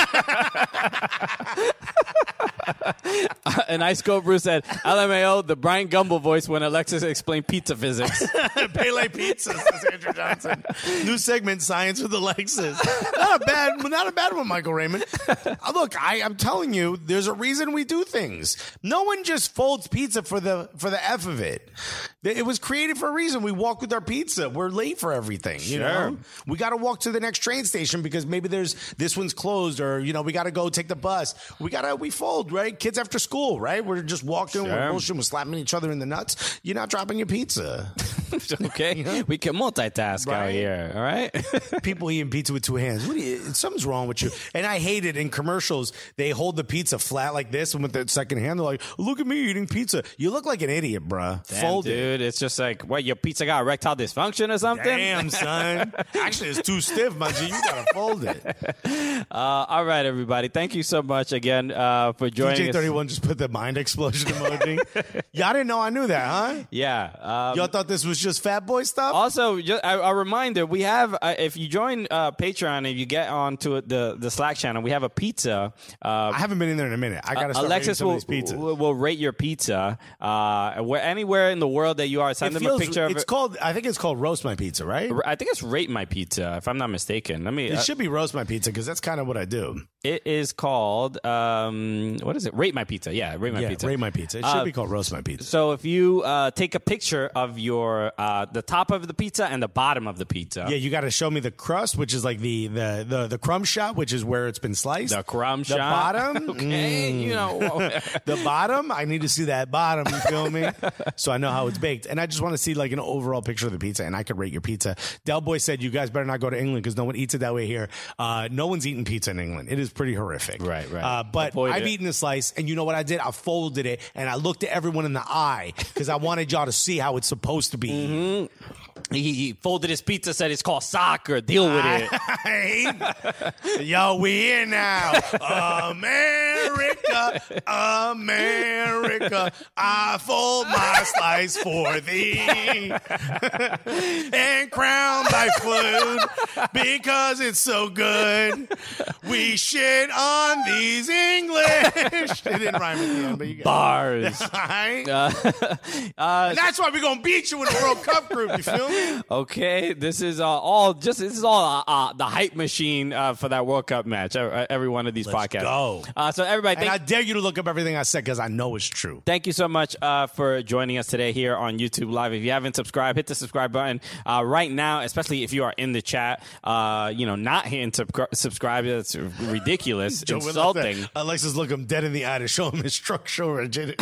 And Ice Cold Bruce said, L M A O, the Brian Gumble voice when Alexis explained pizza physics. Pele Pizzas, says Andrew Johnson. New segment, Science with Alexis. Not a bad, not a bad one, Michael Raymond. Uh, look, I, I'm telling you, there's a reason we do things. No one just folds pizza for the for the F of it. It was created for a reason. We walk with our pizza. We're late for everything. You Sure. know, we got to walk to the next train station because maybe there's this one's closed, or you know, we got to go take the bus. We gotta we fold, right? Kids after school, right? We're just walking, Sure. we're bullshitting, we're slapping each other in the nuts. You're not dropping your pizza. Okay, you know? We can multitask Right. out here. All right. People eating pizza with two hands. What do you, something's wrong with you. And I hate it in commercials. They hold the pizza flat like this, and with the second hand, they're like, "Look at me eating pizza." You look like an idiot, bruh. Damn, Fold it. dude. It's just like, what? Your pizza got erectile dysfunction or something? Damn, son. Actually, it's too stiff, my G. You gotta fold it. Uh, all right, everybody. Thank you so much again uh, for joining D J us. thirty-one just put the mind explosion emoji. Y'all didn't know I knew that, huh? Yeah. Um, Y'all thought this was just fat boy stuff? Also, just a, a reminder: we have uh, if you join uh, Patreon, if you get onto the the Slack channel, we have a pizza. Uh, I haven't been in there in a minute. I gotta start Alexis some will, of these pizzas. will will rate your pizza uh, where anywhere in the world that you are. Send It them feels- a picture of it's it. called. I think it's called Roast My Pizza, right? I think it's Rate My Pizza, if I'm not mistaken. Let me. It Uh, should be Roast My Pizza because that's kind of what I do. it is called um, what is it? Rate My Pizza. Yeah, Rate My yeah, Pizza. Rate My Pizza. It should Uh, be called Roast My Pizza. So if you uh, take a picture of your uh, the top of the pizza and the bottom of the pizza, Yeah, you got to show me the crust, which is like the the the, the crumb shot, which is where it's been sliced. the crumb The shot. bottom, okay, mm. you know. the bottom. I need to see that bottom. You feel me? So I know how it's baked, and I just want to see like an overall picture of the pizza, and I could rate your pizza. Del Boy said you guys better not go to England because no one eats it that way here. Uh, no one's eating pizza in England. It is pretty horrific. Right, right. Uh, but Avoid I've it. eaten a slice, and you know what I did? I folded it, and I looked at everyone in the eye because I wanted y'all to see how it's supposed to be. Mm-hmm. He, he folded his pizza, said it's called soccer. Deal with it. Yo, we here now. America, America, I fold my slice for thee and crown thy food because it's so good. We shit on these English. It didn't rhyme at the end, but you got Bars. it. All right? Uh, And that's why we're going to beat you in the World Cup group. You feel me? Okay, this is uh, all just this is all uh, uh, the hype machine uh, for that World Cup match. Uh, every one of these Let's podcasts. go. Uh, so everybody, And thank, I dare you to look up everything I said because I know it's true. thank you so much uh, for joining us today here on YouTube Live. If you haven't subscribed, hit the subscribe button uh, right now. Especially if you are in the chat, uh, you know, not hitting sub- subscribe. That's ridiculous, Joe, we're like insulting. that. Alexis look him dead in the eye to show him his structural rigidity.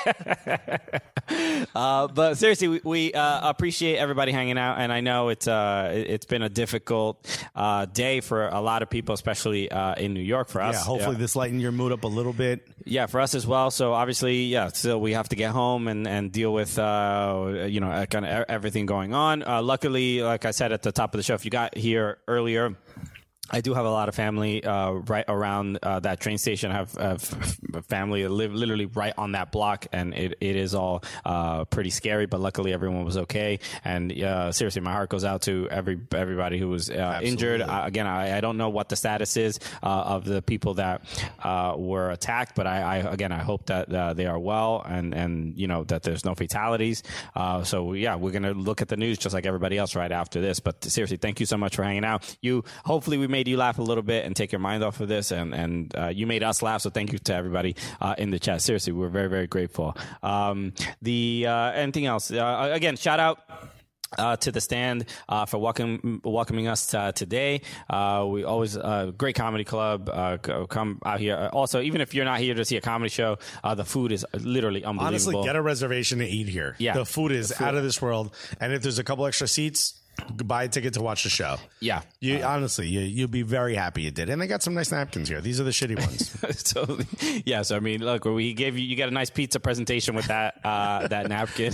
Uh, but seriously, we, we uh, appreciate everybody hanging out, and I know it's uh, it- it's been a difficult uh, day for a lot of people, especially uh, in New York. For us, Yeah, hopefully this lightened your mood up a little bit. Yeah, for us as well. So obviously, yeah, still we have to get home and, and deal with, uh, you know, kind of everything going on. Uh, luckily, like I said at the top of the show, if you got here earlier, I do have a lot of family uh, right around uh, that train station. I have, have family that live literally right on that block, and it, it is all uh, pretty scary. But luckily, everyone was okay. And uh, seriously, my heart goes out to every everybody who was uh, injured. Uh, again, I, I don't know what the status is uh, of the people that uh, were attacked, but I, I again, I hope that uh, they are well, and and you know that there's no fatalities. Uh, so yeah, we're gonna look at the news just like everybody else right after this. But seriously, thank you so much for hanging out. You hopefully we made you laugh a little bit and take your mind off of this, and and uh, you made us laugh, so thank you to everybody uh, in the chat. Seriously, we're very very grateful. Um, the uh, anything else? Uh, again, shout out Uh, to the stand uh, for welcome, welcoming us uh, today. Uh, we always uh, great comedy club. Uh, come out here. Also, even if you're not here to see a comedy show, uh, the food is literally unbelievable. Honestly, get a reservation to eat here. Yeah, the food is the food. out of this world. And if there's a couple extra seats, buy a ticket to watch the show. Yeah. You uh, honestly, you, you'll be very happy you did. And they got some nice napkins here. These are the shitty ones. so, yeah, so I mean, look, we gave you, you got a nice pizza presentation with that uh, that napkin.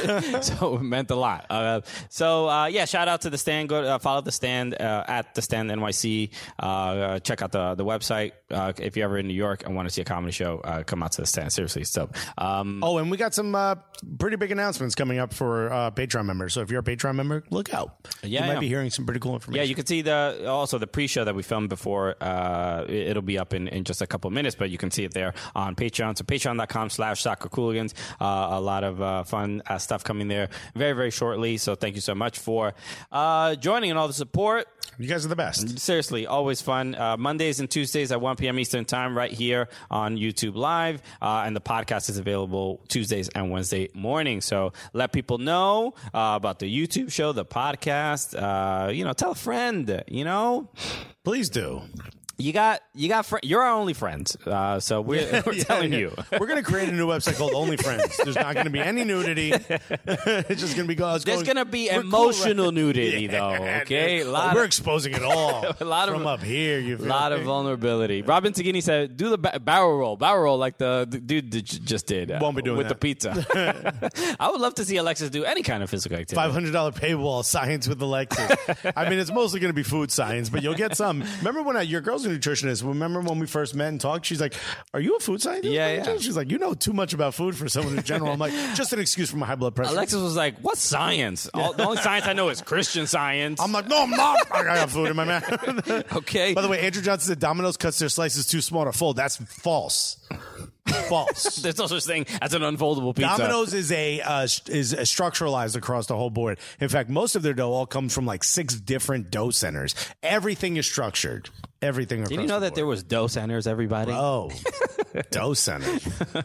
So it meant a lot. Uh, so, uh, yeah, shout out to The Stand. Go uh, follow The Stand uh, at The Stand N Y C. Uh, check out the, the website. Uh, if you're ever in New York and want to see a comedy show, uh, come out to The Stand. Seriously. So, um, oh, and we got some uh, pretty big announcements coming up for uh, Patreon members. So if you're a Patreon member, look out. Yeah, you might yeah. be hearing some pretty cool information. Yeah, you can see the also the pre-show that we filmed before. Uh, it'll be up in, in just a couple of minutes, but you can see it there on Patreon. So patreon.com slash soccer cooligans. Uh, a lot of uh, fun uh, stuff coming there very, very shortly. So thank you so much for uh, joining and all the support. You guys are the best. Seriously, always fun. Uh, Mondays and Tuesdays at one p.m. Eastern Time right here on YouTube Live. Uh, and the podcast is available Tuesdays and Wednesday morning. So let people know uh, about the YouTube show, the podcast. Uh, you know, tell a friend, you know. Please do. You got, you got, fr- you're our only friends. Uh, so we're, Yeah, we're yeah, telling yeah. you. We're going to create a new website called OnlyFriends. There's not going to be any nudity. It's just going to be go- There's going to be we're emotional cool, right? nudity, Yeah, though. Okay, dude. a lot Oh, we're of- exposing it all. A lot of- from up here. You A feel lot of me? vulnerability. Robin Tagani said, "Do the ba- barrel roll, barrel roll like the, the dude that j- just did. Uh, Won't be doing with that. the pizza." I would love to see Alexis do any kind of physical activity. five hundred dollars paywall, science with Alexis. I mean, it's mostly going to be food science, but you'll get some. Remember when I, your girl's a nutritionist? Remember when we first met and talked? She's like, "Are you a food scientist?" Yeah, yeah. She's like, "You know too much about food for someone who's general." I'm like, just an excuse for my high blood pressure. Alexis was like, "What science? All, the only science I know is Christian science." I'm like, "No, I'm not. I got food in my mouth." Okay. By the way, Andrew Johnson said Domino's cuts their slices too small to fold. That's false. False. There's no such thing as an unfoldable pizza. Domino's is a uh, is a structuralized across the whole board. In fact, most of their dough all comes from like six different dough centers. Everything is structured. Everything. Did you know the that there was dough centers, everybody? Oh, dough center.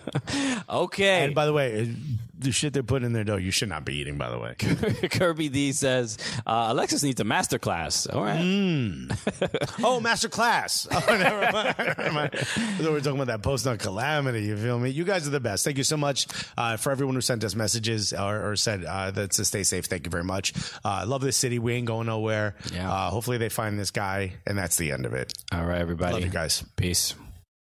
Okay. And by the way, the shit they're putting in their dough, you should not be eating. By the way, Kirby D says, uh, Alexis needs a master class. All right. Mm. Oh, master class. Oh, never mind. Never mind. So we're talking about that post on Calamity. You feel me? You guys are the best. Thank you so much uh, for everyone who sent us messages or, or said uh, that to stay safe. Thank you very much. I uh, love this city. We ain't going nowhere. Yeah. Uh, hopefully they find this guy, and that's the end of it. All right, everybody. Love you guys. Peace.